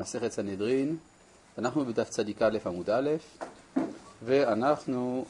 מסכת סנהדרין, אנחנו בדף צדיק א' עמוד א', ואנחנו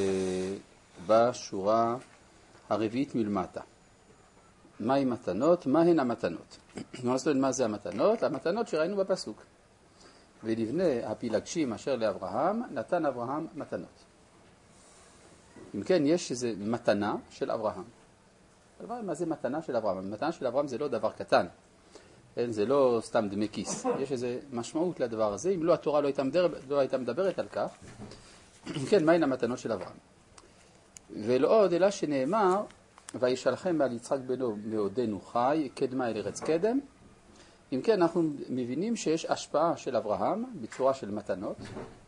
בשורה הרביעית מלמטה. מהי מתנות? מהן המתנות? מה זה המתנות? המתנות שראינו בפסוק. ולבני הפילגשים אשר לאברהם, נתן אברהם מתנות. אם כן, יש איזו מתנה של אברהם. מה זה מתנה של אברהם? מתנה של אברהם זה לא דבר קטן. זה לא סתם דמי כיס. יש איזו משמעות לדבר הזה. אם לא, התורה לא הייתה מדברת על כך. כן, מהן המתנות של אברהם? ולא עוד אלא שנאמר, וישלחם על יצחק בנו מעודנו חי, קדמה אל ארץ קדם. אם כן, אנחנו מבינים שיש השפעה של אברהם בצורה של מתנות,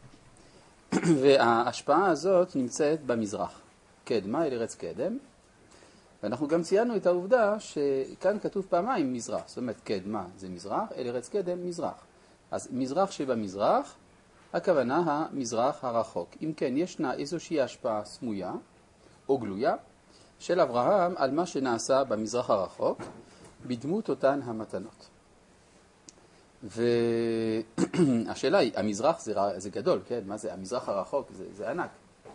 וההשפעה הזאת נמצאת במזרח. קדמה אל ארץ קדם. ואנחנו גם ציינו את העובדה שכאן כתוב פעמיים מזרח. זאת אומרת, קדמה זה מזרח, אל ארץ קדם מזרח. אז מזרח שבמזרח, הכוונה המזרח הרחוק. אם כן, ישנה איזושהי השפעה סמויה או גלויה של אברהם על מה שנעשה במזרח הרחוק, בדמות אותן המתנות. והשאלה היא, המזרח זה גדול, כן? מה זה? המזרח הרחוק זה ענק.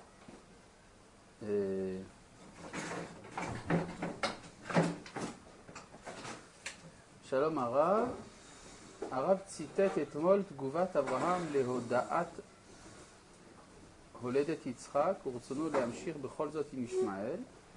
שלום הרב, הרב ציטט אתמול תגובת אברהם להודעת הולדת יצחק ורצונו להמשיך בכל זאת עם ישמעאל.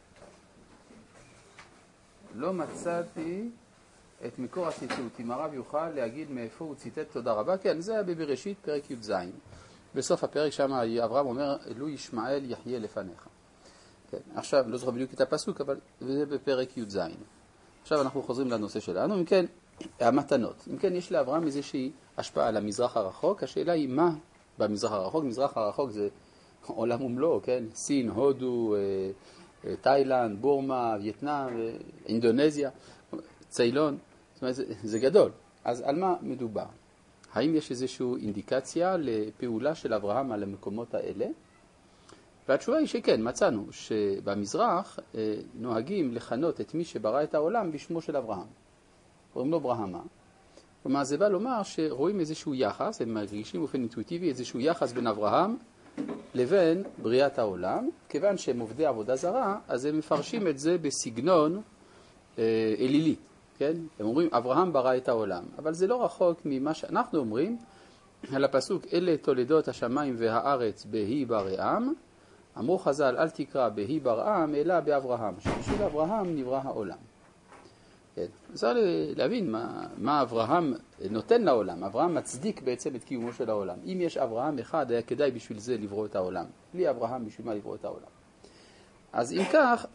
לא מצאתי את מקור הציטוט. אם הרב יוכל להגיד מאיפה הוא ציטט, תודה רבה. כן, זה היה בבראשית פרק י"ז. בסוף הפרק שם אברהם אומר, לו ישמעאל יחיה לפניך. כן, עכשיו, לא זוכר בדיוק את הפסוק, אבל זה בפרק י"ז. עכשיו אנחנו חוזרים לנושא שלנו. אם כן, המתנות. אם כן, יש לאברהם איזושהי השפעה על המזרח הרחוק. השאלה היא מה במזרח הרחוק? מזרח הרחוק זה עולם ומלואו, כן? סין, הודו, תאילנד, בורמה, וייטנאם, אינדונזיה, ציילון. זאת אומרת, זה גדול. אז על מה מדובר? האם יש איזושהי אינדיקציה לפעולה של אברהם על המקומות האלה? והתשובה היא שכן, מצאנו שבמזרח נוהגים לכנות את מי שברא את העולם בשמו של אברהם. קוראים לו ברהמה. כלומר, זה בא לומר שרואים איזשהו יחס, הם מרגישים באופן אינטואיטיבי איזשהו יחס בין אברהם לבין בריאת העולם. כיוון שהם עובדי עבודה זרה, אז הם מפרשים את זה בסגנון אלילי. כן? הם אומרים, אברהם ברא את העולם. אבל זה לא רחוק ממה שאנחנו אומרים על הפסוק, אלה תולדות השמיים והארץ בהי בראם. אמרו חז"ל, אל תקרא בהי בראם, אלא באברהם. שבשביל אברהם נברא העולם. כן. צריך להבין מה אברהם נותן לעולם. אברהם מצדיק בעצם את קיומו של העולם. אם יש אברהם אחד, היה כדאי בשביל זה לברוא את העולם. בלי אברהם, בשביל מה לברוא את העולם? אז אם כך,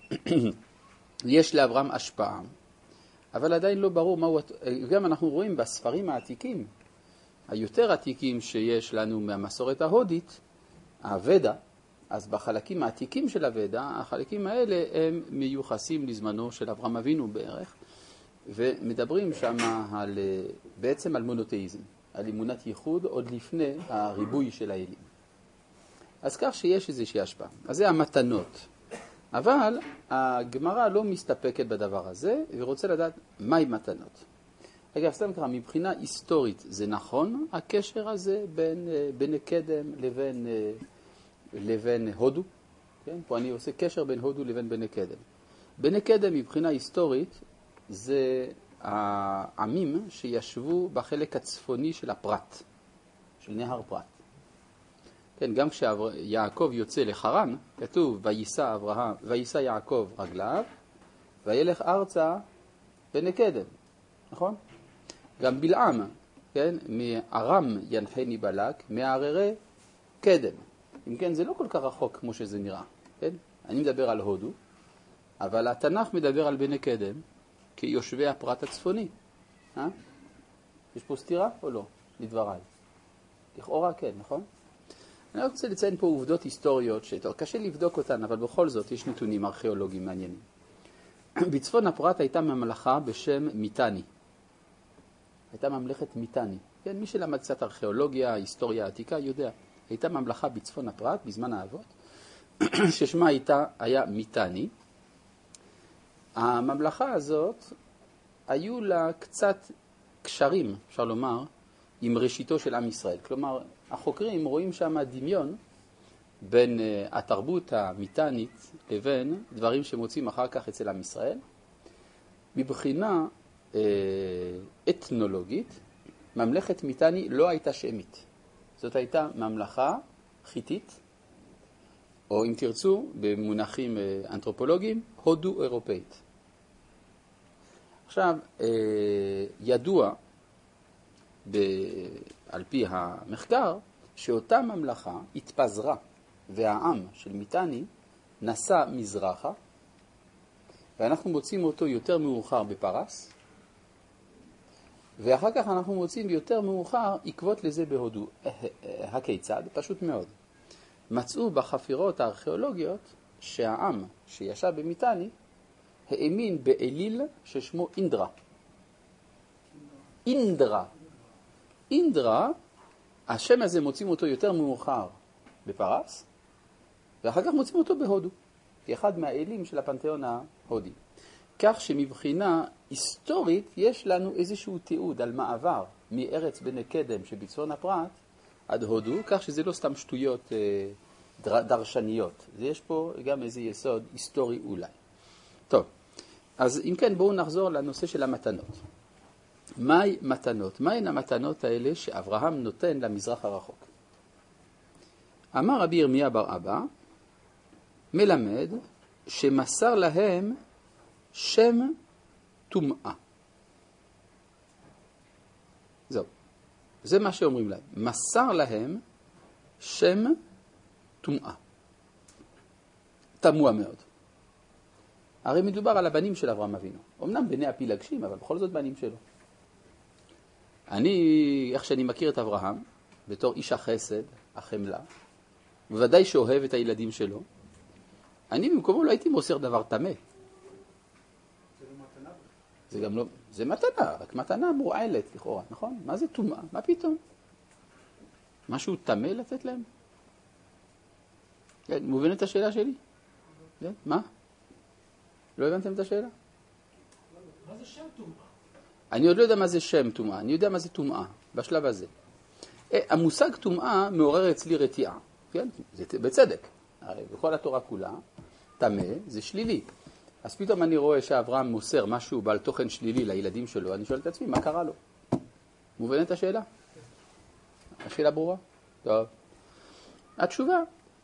יש לאברהם השפעה. אבל עדיין לא ברור מהו, גם אנחנו רואים בספרים העתיקים, היותר עתיקים שיש לנו מהמסורת ההודית, הוודה, אז בחלקים העתיקים של הוודה, החלקים האלה הם מיוחסים לזמנו של אברהם אבינו בערך, ומדברים שם בעצם על מונותאיזם, על אמונת ייחוד עוד לפני הריבוי של האלים. אז כך שיש איזושהי השפעה. אז זה המתנות. אבל הגמרא לא מסתפקת בדבר הזה, ורוצה לדעת מהי מתנות. אגב, סתם ככה, מבחינה היסטורית זה נכון, הקשר הזה בין קדם לבין הודו. כן? פה אני עושה קשר בין הודו לבין בני קדם. בני קדם מבחינה היסטורית זה העמים שישבו בחלק הצפוני של הפרת, של נהר פרת. כן, גם כשיעקב יוצא לחרן, כתוב, ויישא יעקב רגליו, וילך ארצה בני קדם, נכון? גם בלעם, כן, מארם ינחני בלק, מהררי קדם. אם כן, זה לא כל כך רחוק כמו שזה נראה, כן? אני מדבר על הודו, אבל התנ"ך מדבר על בני קדם, כיושבי הפרת הצפוני. יש פה סתירה או לא? לדבריי. לכאורה כן, נכון? אני רוצה לציין פה עובדות היסטוריות שקשה לבדוק אותן, אבל בכל זאת יש נתונים ארכיאולוגיים מעניינים. בצפון הפרת הייתה ממלכה בשם מיתני. הייתה ממלכת מיתני. כן, מי שלמד קצת ארכיאולוגיה, היסטוריה העתיקה, יודע. הייתה ממלכה בצפון הפרת, בזמן האבות, ששמה היה מיתני. הממלכה הזאת, היו לה קצת קשרים, אפשר לומר, עם ראשיתו של עם ישראל. כלומר, החוקרים רואים שם דמיון בין התרבות המיתנית לבין דברים שמוצאים אחר כך אצל עם ישראל. מבחינה אתנולוגית, ממלכת מיתני לא הייתה שמית. זאת הייתה ממלכה חיתית, או אם תרצו, במונחים אנתרופולוגיים, הודו אירופאית. עכשיו, ידוע על פי המחקר שאותה ממלכה התפזרה והעם של מיתני נסע מזרחה, ואנחנו מוצאים אותו יותר מאוחר בפרס, ואחר כך אנחנו מוצאים יותר מאוחר עקבות לזה בהודו. הכיצד? פשוט מאוד. מצאו בחפירות הארכיאולוגיות שהעם שישב במיתני האמין באליל ששמו אינדרה. אינדרה, השם הזה מוצאים אותו יותר מאוחר בפרס, ואחר כך מוצאים אותו בהודו, כאחד מהאלים של הפנתיאון ההודי. כך שמבחינה היסטורית יש לנו איזשהו תיעוד על מעבר מארץ בני קדם שבצפון הפרת עד הודו, כך שזה לא סתם שטויות דרשניות. יש פה גם איזה יסוד היסטורי אולי. טוב, אז אם כן בואו נחזור לנושא של המתנות. מהי מתנות? מהן המתנות האלה שאברהם נותן למזרח הרחוק? אמר רבי ירמיה בר אבא, מלמד שמסר להם שם טומאה. זהו. זה מה שאומרים להם. מסר להם שם טומאה. תמוה מאוד. הרי מדובר על הבנים של אברהם אבינו. אמנם בני הפילגשים, אבל בכל זאת בנים שלו. איך שאני מכיר את אברהם, בתור איש החסד, החמלה, בוודאי שאוהב את הילדים שלו, אני במקומו לא הייתי מוסר דבר תמה. זה גם לא, זה מתנה, רק מתנה מורעלת לכאורה, נכון? מה זה טומאה? מה פתאום? משהו תמה לתת להם? כן, מובנת את השאלה שלי? כן, מה? לא הבנתם את השאלה? מה זה שם טומאה? אני עוד לא יודע מה זה שם טומאה, אני יודע מה זה טומאה, בשלב הזה. המושג טומאה מעורר אצלי רתיעה, כן? זה בצדק. הרי בכל התורה כולה, תמה זה שלילי. אז פתאום אני רואה שאברהם מוסר משהו בעל תוכן שלילי לילדים שלו, אני שואל את עצמי, מה קרה לו? מובנת את השאלה? השאלה ברורה? טוב. התשובה,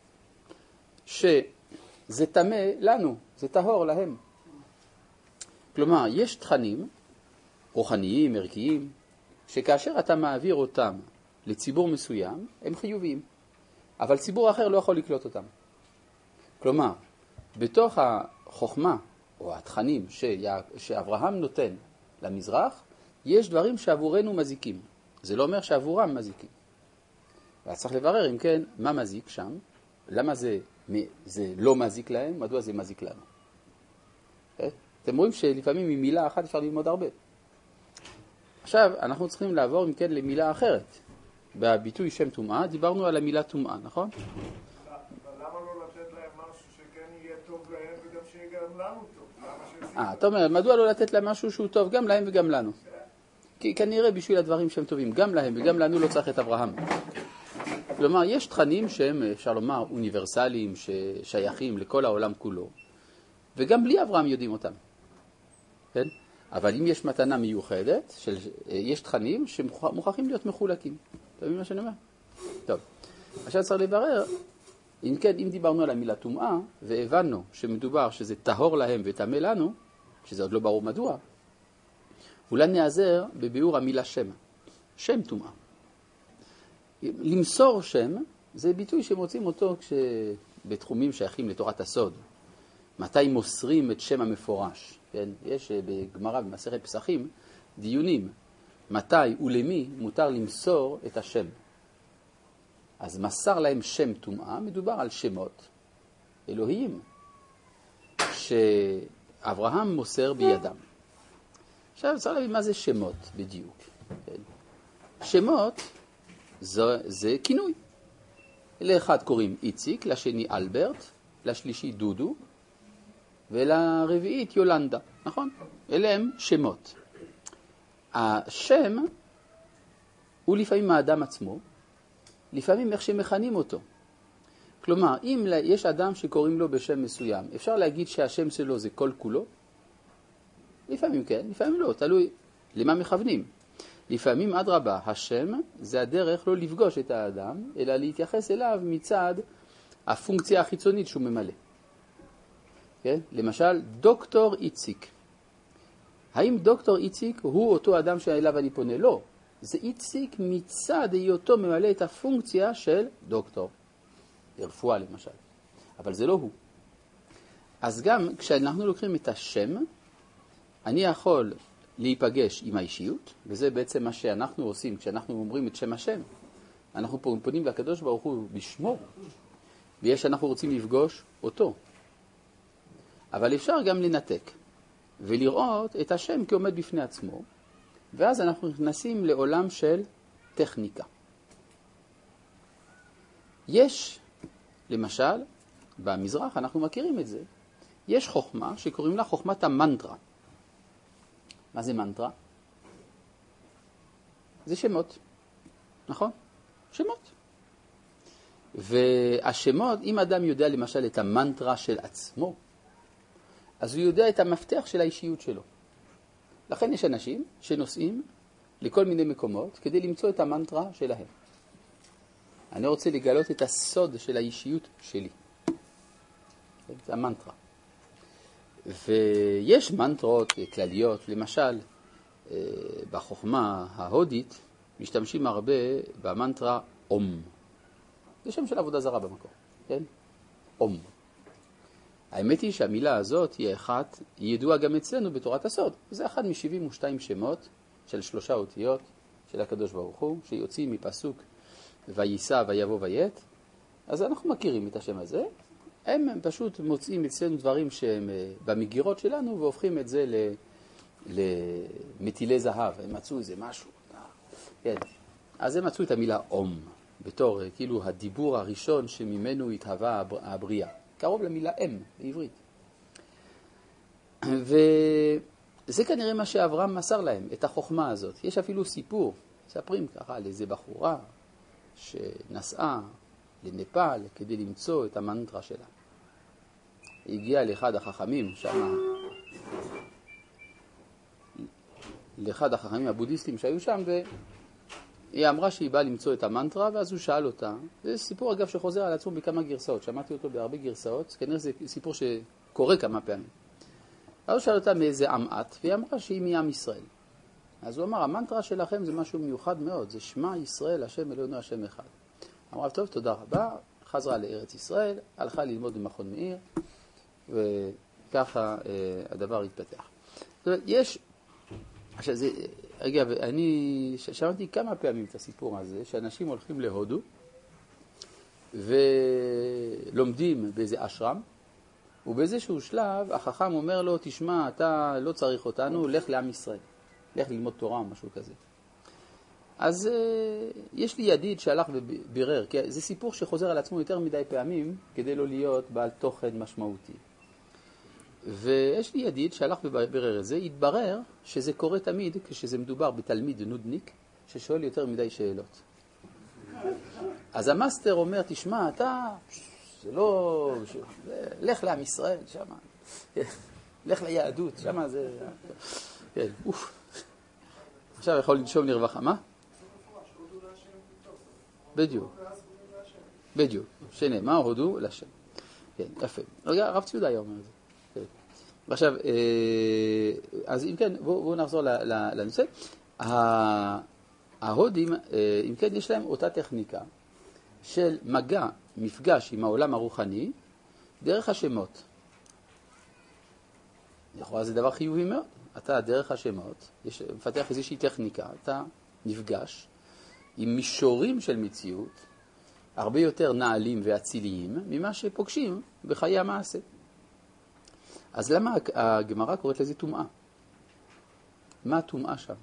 שזה תמה לנו, זה טהור להם. כלומר, יש תכנים רוחניים, ערכיים, שכאשר אתה מעביר אותם לציבור מסוים, הם חיוביים. אבל ציבור אחר לא יכול לקלוט אותם. כלומר, בתוך החוכמה או התכנים שאברהם נותן למזרח, יש דברים שעבורנו מזיקים. זה לא אומר שעבורם מזיקים. ואז צריך לברר אם כן, מה מזיק שם, למה זה לא מזיק להם, מדוע זה מזיק לנו. אתם רואים שלפעמים ממילה אחת אפשר ללמוד הרבה. עכשיו, אנחנו צריכים לעבור אם כן למילה אחרת. בביטוי שם טומאה, דיברנו על המילה טומאה, נכון? למה לא לתת להם משהו שכן יהיה טוב להם וגם שיהיה גם לנו טוב? אתה אומר, מדוע לא לתת להם משהו שהוא טוב גם להם וגם לנו? כי כנראה בשביל הדברים שהם טובים, גם להם וגם לנו לא צריך את אברהם. כלומר, יש תכנים שהם, אפשר לומר, אוניברסליים, ששייכים לכל העולם כולו, וגם בלי אברהם יודעים אותם. כן? אבל אם יש מתנה מיוחדת, יש תכנים שמוכרחים להיות מחולקים. אתה מבין מה שאני אומר? טוב. עכשיו צריך לברר, אם כן, אם דיברנו על המילה טומאה, והבנו שמדובר שזה טהור להם וטמא לנו, שזה עוד לא ברור מדוע, אולי נעזר בביאור המילה שם. שם טומאה. למסור שם, זה ביטוי שמוצאים אותו בתחומים שייכים לתורת הסוד. מתי מוסרים את שם המפורש? כן? יש בגמרא במסכת פסחים דיונים. מתי ולמי מותר למסור את השם? אז מסר להם שם טומאה, מדובר על שמות אלוהיים שאברהם מוסר בידם. עכשיו צריך להבין מה זה שמות בדיוק. כן? שמות זה כינוי. לאחד קוראים איציק, לשני אלברט, לשלישי דודו, ולרביעית יולנדה, נכון? אלה הם שמות. השם הוא לפעמים האדם עצמו, לפעמים איך שמכנים אותו. כלומר, אם יש אדם שקוראים לו בשם מסוים, אפשר להגיד שהשם שלו זה כל כולו? לפעמים כן, לפעמים לא, תלוי למה מכוונים. לפעמים עד רבה, השם זה הדרך לא לפגוש את האדם, אלא להתייחס אליו מצד הפונקציה החיצונית שהוא ממלא. כן? למשל, דוקטור איציק. האם דוקטור איציק הוא אותו אדם שאליו אני פונה? לא. זה איציק מצד היותו ממלא את הפונקציה של דוקטור. לרפואה למשל. אבל זה לא הוא. אז גם כשאנחנו לוקחים את השם, אני יכול להיפגש עם האישיות, וזה בעצם מה שאנחנו עושים כשאנחנו אומרים את שם השם. אנחנו פונים לקדוש ברוך הוא בשמו, ויש אנחנו רוצים לפגוש אותו. אבל אפשר גם לנתק, ולראות את השם כעומד בפני עצמו, ואז אנחנו נכנסים לעולם של טכניקה. יש, למשל, במזרח אנחנו מכירים את זה, יש חוכמה שקוראים לה חוכמת המנטרה. מה זה מנטרה? זה שמות, נכון? שמות. והשמות, אם אדם יודע למשל את המנטרה של עצמו, אז הוא יודע את המפתח של האישיות שלו. לכן יש אנשים שנוסעים לכל מיני מקומות כדי למצוא את המנטרה שלהם. אני רוצה לגלות את הסוד של האישיות שלי. זה המנטרה. ויש מנטרות כלליות, למשל, בחוכמה ההודית משתמשים הרבה במנטרה אום. זה שם של עבודה זרה במקור, כן? אום. האמת היא שהמילה הזאת היא ידועה גם אצלנו בתורת הסוד. זה אחד מ-72 שמות של 3 אותיות של הקדוש ברוך הוא, שיוצאים מפסוק וייסע ויבוא וית. אז אנחנו מכירים את השם הזה. הם פשוט מוצאים אצלנו דברים שהם במגירות שלנו והופכים את זה למטילי זהב. הם מצאו איזה משהו. כן. אז הם מצאו את המילה אום בתור כאילו הדיבור הראשון שממנו התהווה הבריאה. קרוב למילה אם בעברית. וזה כנראה מה שאברהם מסר להם, את החוכמה הזאת. יש אפילו סיפור, מספרים ככה על איזה בחורה שנסעה לנפאל כדי למצוא את המנטרה שלה. היא הגיעה לאחד החכמים שם, לאחד החכמים הבודהיסטים שהיו שם, והיא אמרה שהיא באה למצוא את המנטרה, ואז הוא שאל אותה. זה סיפור אגב שחוזר על עצמו בכמה גרסאות, שמעתי אותו בהרבה גרסאות, כנראה זה סיפור שקורה כמה פעמים. אז הוא שאל אותה מאיזה עם את, והיא אמרה שהיא מעם ישראל. אז הוא אמר, המנטרה שלכם זה משהו מיוחד מאוד, זה שמע ישראל, השם אלוהינו השם אחד. אמרה, טוב, תודה רבה, חזרה לארץ ישראל, הלכה ללמוד במכון מאיר, וככה הדבר התפתח. זאת אומרת, יש, עכשיו זה, אגב, אני שמעתי כמה פעמים את הסיפור הזה, שאנשים הולכים להודו, ולומדים באיזה אשרם, ובאיזשהו שלב החכם אומר לו, תשמע, אתה לא צריך אותנו, לך לעם ישראל, לך ללמוד תורה או משהו כזה. אז יש לי ידיד שהלך ובירר, כי זה סיפור שחוזר על עצמו יותר מדי פעמים, כדי לא להיות בעל תוכן משמעותי. ויש לי ידיד שהלך ובירר את זה, התברר שזה קורה תמיד כשזה מדובר בתלמיד נודניק, ששואל יותר מדי שאלות. אז המאסטר אומר, תשמע, אתה, זה לא, לך לעם ישראל, שמה, לך ליהדות, שמה זה, כן, אוף. עכשיו יכול לנשום לרווחה, מה? בדיוק, שנאמר הודו לשם. כן, יפה. רגע, הרב ציודה היה אומר את זה. עכשיו, אז אם כן, בואו נחזור לנושא. ההודים, אם כן, יש להם אותה טכניקה של מגע, מפגש עם העולם הרוחני, דרך השמות. לכאורה זה דבר חיובי מאוד. אתה דרך השמות, מפתח איזושהי טכניקה, אתה נפגש עם מישורים של מציאות, הרבה יותר נעלים ואציליים, ממה שפוגשים בחיי המעשה. אז למה הגמרא קוראת לזה טומאה? מה הטומאה שם?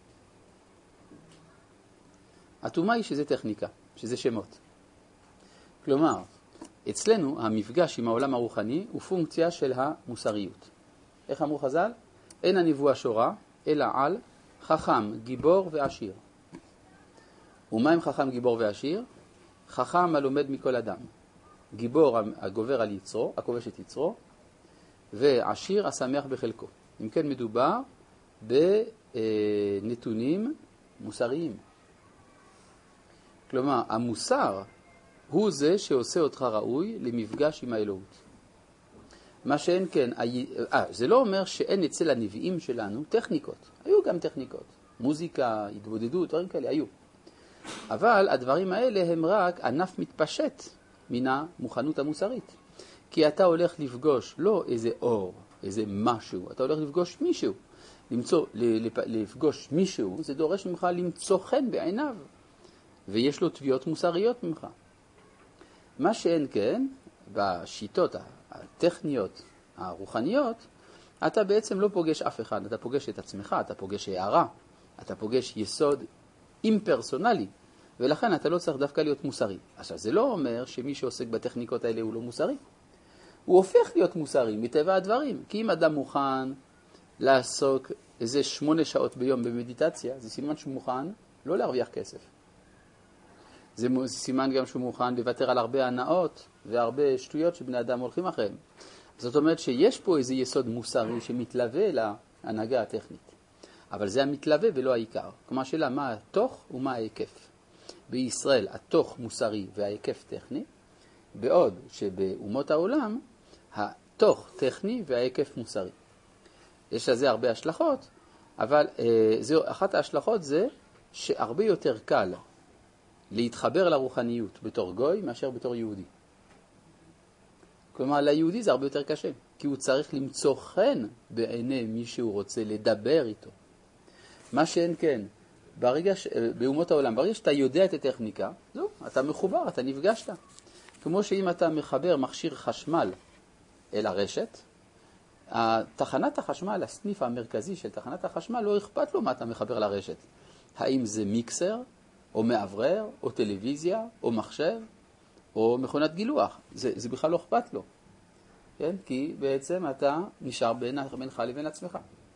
הטומאה היא שזה טכניקה, שזה שמות. כלומר, אצלנו המפגש עם העולם הרוחני הוא פונקציה של המוסריות. איך אמרו חז"ל? אין הנבואה שורה, אלא על חכם, גיבור ועשיר. ומה עם חכם, גיבור ועשיר? חכם הלומד מכל אדם. גיבור הגובר על יצרו, הכובש את יצרו, ועשיר השמח בחלקו. אם כן מדובר בנתונים מוסריים. כלומר, המוסר הוא זה שעושה אותך ראוי למפגש עם האלוהות. מה שאין כן, זה לא אומר שאין אצל הנביאים שלנו טכניקות. היו גם טכניקות. מוזיקה, התבודדות, דברים כאלה, היו. אבל הדברים האלה הם רק ענף מתפשט מן המוכנות המוסרית. כי אתה הולך לפגוש לא איזה אור, איזה משהו, אתה הולך לפגוש מישהו. לפגוש מישהו, זה דורש ממך למצוא חן בעיניו. ויש לו תביעות מוסריות ממך. מה שאין כן, בשיטות הטכניות, הרוחניות, אתה בעצם לא פוגש אף אחד, אתה פוגש את עצמך, אתה פוגש הערה, אתה פוגש יסוד אימפרסונלי, ולכן אתה לא צריך דווקא להיות מוסרי. עכשיו, זה לא אומר שמי שעוסק בטכניקות האלה הוא לא מוסרי. הוא הופך להיות מוסרי מטבע הדברים, כי אם אדם מוכן לעסוק איזה 8 שעות ביום במדיטציה, זה סימן שהוא מוכן לא להרוויח כסף. זה סימן גם שהוא מוכן לוותר על הרבה הנאות והרבה שטויות שבני אדם הולכים אחריהם. זאת אומרת שיש פה איזה יסוד מוסרי שמתלווה להנהגה הטכנית. אבל זה המתלווה ולא העיקר. כלומר שאלה, מה התוך ומה ההיקף? בישראל התוך מוסרי וההיקף טכני, בעוד שבאומות העולם התוך טכני וההיקף מוסרי. יש לזה הרבה השלכות, אבל אחת ההשלכות זה שהרבה יותר קל להתחבר לרוחניות בתור גוי מאשר בתור יהודי. כלומר, ליהודי זה הרבה יותר קשה, כי הוא צריך למצוא חן בעיני מי שהוא רוצה לדבר איתו. מה שאין כן, באומות העולם, ברגע שאתה יודע את הטכניקה, זהו, אתה מחובר, אתה נפגשת. כמו שאם אתה מחבר מכשיר חשמל אל הרשת, תחנת החשמל, הסניף המרכזי של תחנת החשמל, לא אכפת לו מה אתה מחבר לרשת. האם זה מיקסר, או מעברר, או טלוויזיה, או מחשב, או מכונת גילוח. זה בכלל לא אכפת לו. כן? כי בעצם אתה נשאר בינך לבין עצמך.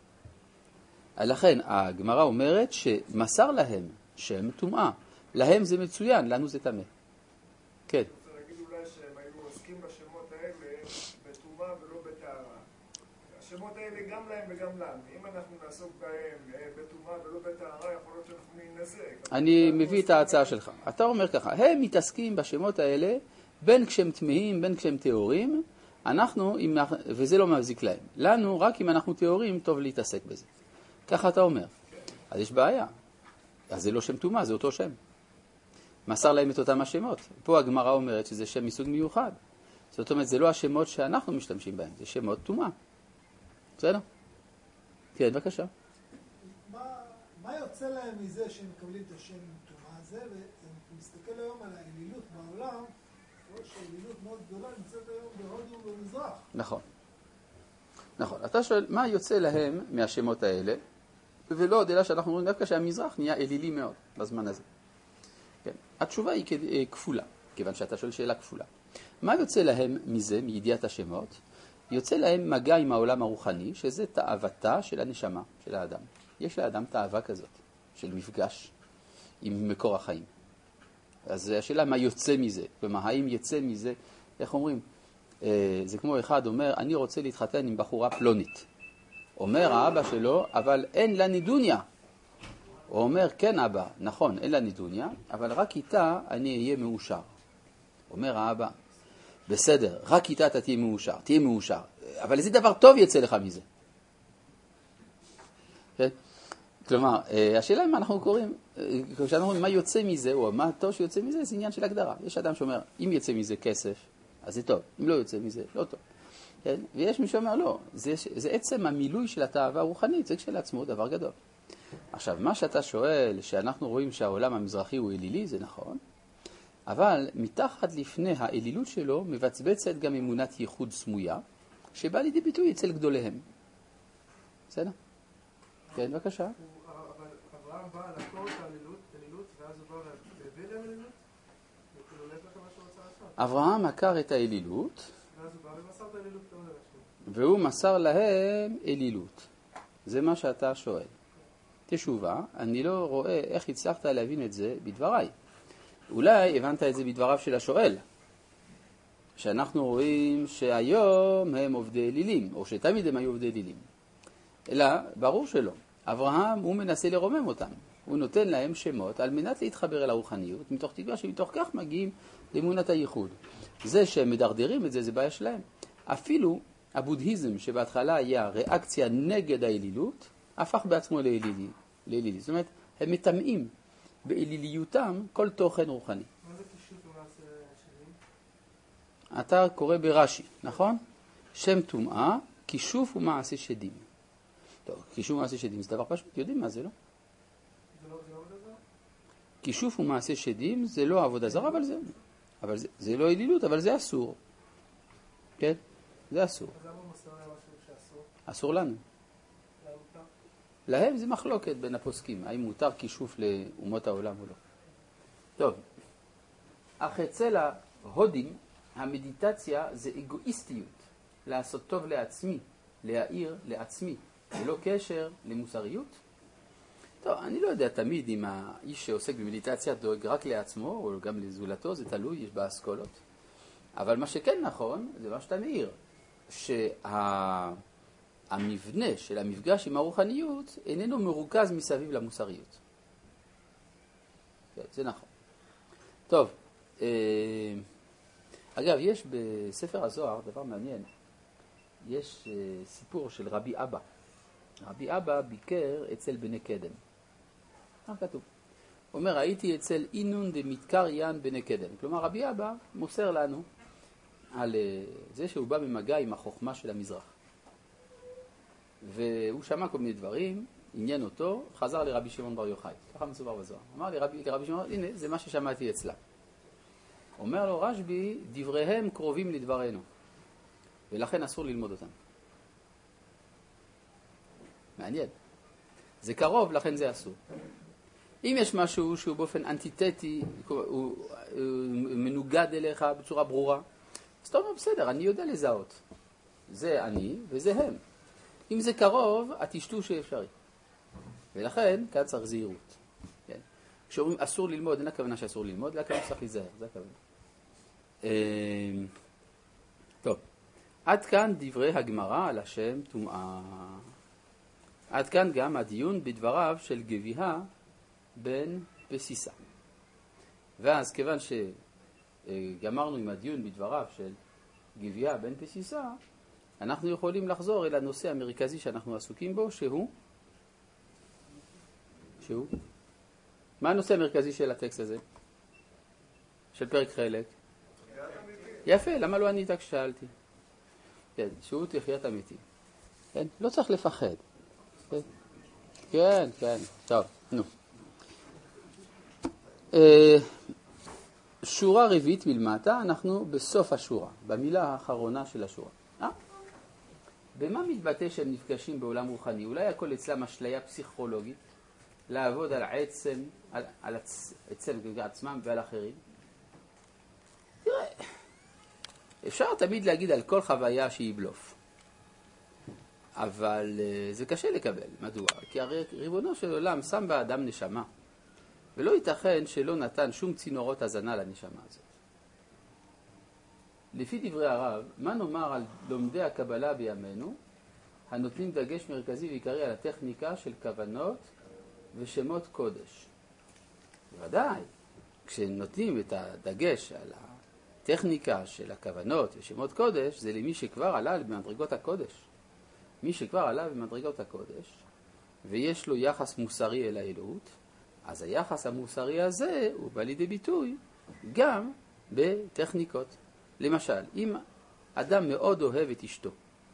לכן, הגמרא אומרת שמסר להם שם טומאה. להם זה מצוין, לנו זה טמא. כן. אני רוצה להגיד אולי שהם היו עוסקים בשמות האלה בטומאה ולא בטהרה. השמות האלה גם להם וגם לנו. אם אנחנו נעסוק בהם בטומאה ולא בטהרה, יכול להיות שאנחנו ננזק. אני מביא את ההצעה שלך. אתה אומר ככה, הם מתעסקים בשמות האלה בין כשהם טמאים, בין כשהם טהורים, וזה לא מזיק להם. לנו, רק אם אנחנו טהורים, טוב להתעסק בזה. ככה אתה אומר. אז יש בעיה. אז זה לא שם טומאה, זה אותו שם. מסר להם את אותם השמות. פה הגמרא אומרת שזה שם מסוג מיוחד. זאת אומרת, זה לא השמות שאנחנו משתמשים בהם, זה שמות טומאה. בסדר? כן, בבקשה. מה יוצא להם מזה שהם מקבלים את השם טומאה הזה, ומסתכל היום על האלילות בעולם, שהאלילות מאוד גדולה נמצאת היום בהודו ובמזרח. נכון. נכון. אתה שואל, מה יוצא להם מהשמות האלה? ולא עוד אלא שאנחנו רואים דווקא שהמזרח נהיה אלילי מאוד בזמן הזה. כן. התשובה היא כפולה, כיוון שאתה שואל שאלה כפולה. מה יוצא להם מזה, מידיעת השמות? יוצא להם מגע עם העולם הרוחני, שזה תאוותה של הנשמה, של האדם. יש לאדם תאווה כזאת, של מפגש עם מקור החיים. אז השאלה מה יוצא מזה, כלומר, האם יצא מזה, איך אומרים? זה כמו אחד אומר, אני רוצה להתחתן עם בחורה פלונית. אומר האבא שלו, אבל אין לה נידוניה. הוא אומר, כן אבא, נכון, אין לה נידוניה, אבל רק איתה אני אהיה מאושר. אומר האבא, בסדר, רק איתה אתה תהיה מאושר, אבל איזה דבר טוב יצא לך מזה. כן? כלומר, השאלה אם אנחנו קוראים, כשאנחנו אומרים מה יוצא מזה, או מה טוב שיוצא מזה, זה עניין של הגדרה. יש אדם שאומר, אם יוצא מזה כסף, אז זה טוב. אם לא יוצא מזה, לא טוב. כן? ויש מי שאומר, לא, זה עצם המילוי של התאווה הרוחנית, זה כשלעצמו דבר גדול. עכשיו, מה שאתה שואל, שאנחנו רואים שהעולם המזרחי הוא אלילי, זה נכון, אבל מתחת לפני האלילות שלו, מבצבצת גם אמונת ייחוד סמויה, שבא לידי ביטוי אצל גדוליהם. בסדר? כן, בבקשה. אבל אברהם בא לעקור את האלילות, ואז הוא בא להביא להם אלילות? וכאילו לב לך מה שהוא רוצה לעשות. אברהם עקר את האלילות, ואז הוא בא ומסר את האלילות כמה דבר. והוא מסר להם אלילות. זה מה שאתה שואל. תשובה, אני לא רואה איך הצלחת להבין את זה בדבריי. אולי הבנת את זה בדבריו של השואל, שאנחנו רואים שהיום הם עובדי אלילים, או שתמיד הם היו עובדי אלילים. אלא, ברור שלא. אברהם הוא מנסה לרומם אותם. הוא נותן להם שמות על מנת להתחבר אל הרוחניות, מתוך תקווה שמתוך כך מגיעים לאמונת הייחוד. זה שהם מדרדרים את זה, זה בעיה שלהם. אפילו הבודהיזם שבהתחלה היה ריאקציה נגד האלילות, הפך בעצמו לאלילי. זאת אומרת, הם מטמאים באליליותם כל תוכן רוחני. מה זה קישוט ומעשה שדים? אתה קורא ברש"י, נכון? שם טומאה, כישוף ומעשה שדים. טוב, כישוף ומעשה שדים זה דבר פשוט, יודעים מה זה, לא? זה לא עבודה זרה? כישוף ומעשה שדים זה לא עבודה זרה, אבל זה לא אלילות, אבל זה אסור. כן? זה אסור. אז למה מוסר להם משהו שאסור? אסור לנו. למה מותר? להם זה מחלוקת בין הפוסקים, האם מותר כישוף לאומות העולם או לא. טוב, אך אצל ההודים המדיטציה זה אגואיסטיות, לעשות טוב לעצמי, להעיר לעצמי, ללא קשר למוסריות. טוב, אני לא יודע תמיד אם האיש שעוסק במדיטציה דואג רק לעצמו או גם לזולתו, זה תלוי, יש בה אסכולות. אבל מה שכן נכון, זה מה שאתה מעיר, שהמבנה של המפגש עם הרוחניות איננו מרוכז מסביב למוסריות. זה נכון. טוב, אגב, יש בספר הזוהר דבר מעניין. יש סיפור של רבי אבא. רבי אבא ביקר אצל בני קדם. כך כתוב. הוא אומר, הייתי אצל אינון דמתקריין בני קדם. כלומר, רבי אבא מוסר לנו על זה שהוא בא במגע עם החוכמה של המזרח. והוא שמע כל מיני דברים, עניין אותו, חזר לרבי שמעון בר יוחאי. ככה מסובר בזוהר. אמר לרבי שמעון, הנה, זה מה ששמעתי אצלה. אומר לו רשב"י, דבריהם קרובים לדברנו, ולכן אסור ללמוד אותם. מעניין. זה קרוב, לכן זה אסור. אם יש משהו שהוא באופן אנטיתטי, הוא מנוגד אליך בצורה ברורה, אז אתה אומר, בסדר, אני יודע לזהות. זה אני וזה הם. אם זה קרוב, הטשטוש אפשרי. ולכן, כאן צריך זהירות. כן? כשאומרים אסור ללמוד, אין הכוונה שאסור ללמוד, הכוונה שצריך להיזהר, זה הכוונה. טוב, עד כאן דברי הגמרא על השם טומאה. עד כאן גם הדיון בדבריו של גביהה בן פסיסה. ואז כיוון שגמרנו עם הדיון בדבריו של גביהה בן פסיסה, אנחנו יכולים לחזור אל הנושא המרכזי שאנחנו עסוקים בו, שהוא? מה הנושא המרכזי של הטקסט הזה? של פרק חלק? יפה, למה לא ענית כששאלתי? כן, שהוא תחיית אמיתי. כן, לא צריך לפחד. כן, טוב, נו. שורה רביעית מלמטה, אנחנו בסוף השורה, במילה האחרונה של השורה. במה מתבטא שהם נפגשים בעולם רוחני? אולי הכל אצלם אשליה פסיכולוגית, לעבוד על עצם, על עצמם ועל אחרים? תראה, אפשר תמיד להגיד על כל חוויה שהיא בלוף. אבל זה קשה לקבל. מדוע? כי הרי ריבונו של עולם שם באדם נשמה, ולא ייתכן שלא נתן שום צינורות הזנה לנשמה הזאת. לפי דברי הרב, מה נאמר על לומדי הקבלה בימינו, הנותנים דגש מרכזי ועיקרי על הטכניקה של כוונות ושמות קודש? בוודאי, כשנותנים את הדגש על הטכניקה של הכוונות ושמות קודש, זה למי שכבר עלה במדרגות הקודש. מי שכבר עלה במדרגות הקודש, ויש לו יחס מוסרי אל האלוהות, אז היחס המוסרי הזה הוא בא לידי ביטוי גם בטכניקות. למשל, אם אדם מאוד אוהב את אשתו,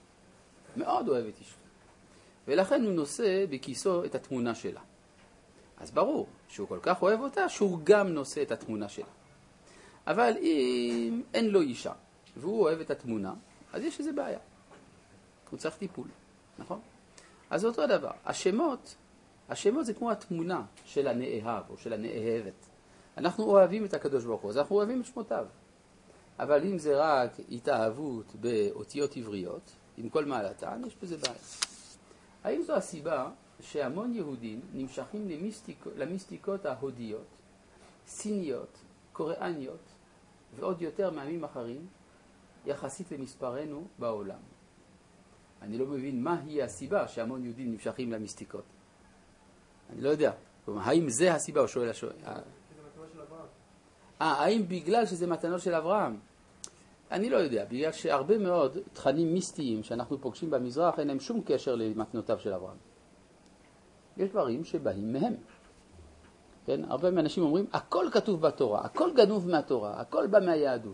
ולכן הוא נושא בכיסו את התמונה שלה, אז ברור שהוא כל כך אוהב אותה שהוא גם נושא את התמונה שלה. אבל אם אין לו אישה והוא אוהב את התמונה, אז יש איזה בעיה. הוא צריך טיפול, נכון? אז אותו דבר, השמות זה כמו התמונה של הנאהב או של הנאהבת. אנחנו אוהבים את הקדוש ברוך הוא, אז אנחנו אוהבים את שמותיו. אבל אם זה רק התאהבות באותיות עבריות, עם כל מעלתן, יש בזה בעיה. האם זו הסיבה שהמון יהודים נמשכים למיסטיקות ההודיות, סיניות, קוריאניות ועוד יותר מעמים אחרים יחסית למספרנו בעולם. אני לא מבין מה היא הסיבה שהמון יהודים נמשכים למיסטיקות. אני לא יודע. כלומר, האם זה הסיבה? או שואל השואל. האם בגלל שזה מתנות של אברהם? אני לא יודע. בגלל שהרבה מאוד תכנים מיסטיים שאנחנו פוגשים במזרח אין להם שום קשר למתנותיו של אברהם. יש דברים שבאים מהם. כן? הרבה מהאנשים אומרים, הכל כתוב בתורה, הכל גנוב מהתורה, הכל בא מהיהדות.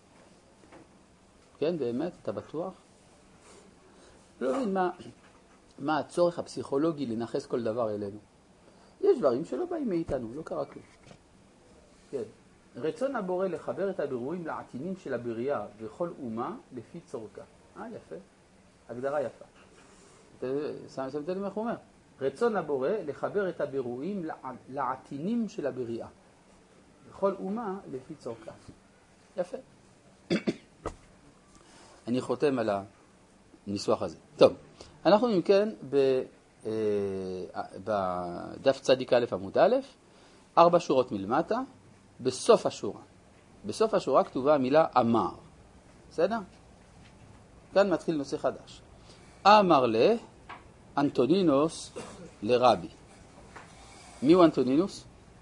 כן, באמת, אתה בטוח? לא מבין מה הצורך הפסיכולוגי לנחס כל דבר אלינו. יש דברים שלא באים מאיתנו, לא קרה כלום. כן. רצון הבורא לחבר את הבירורים לעטינים של הבריאה וכל אומה לפי צורכה. יפה. הגדרה יפה. שמתם לב איך הוא אומר? רצון הבורא לחבר את הבירורים לעטינים של הבריאה וכל אומה לפי צורכה. יפה. אני חותם על הניסוח הזה. טוב, אנחנו נמכן בדף צדיק א' עמוד א', 4 שורות מלמטה, בסוף השורה. בסוף השורה כתובה המילה אמר. בסדר? כאן מתחיל נושא חדש. אמר אנטונינוס לרבי. מי הוא אנטונינוס?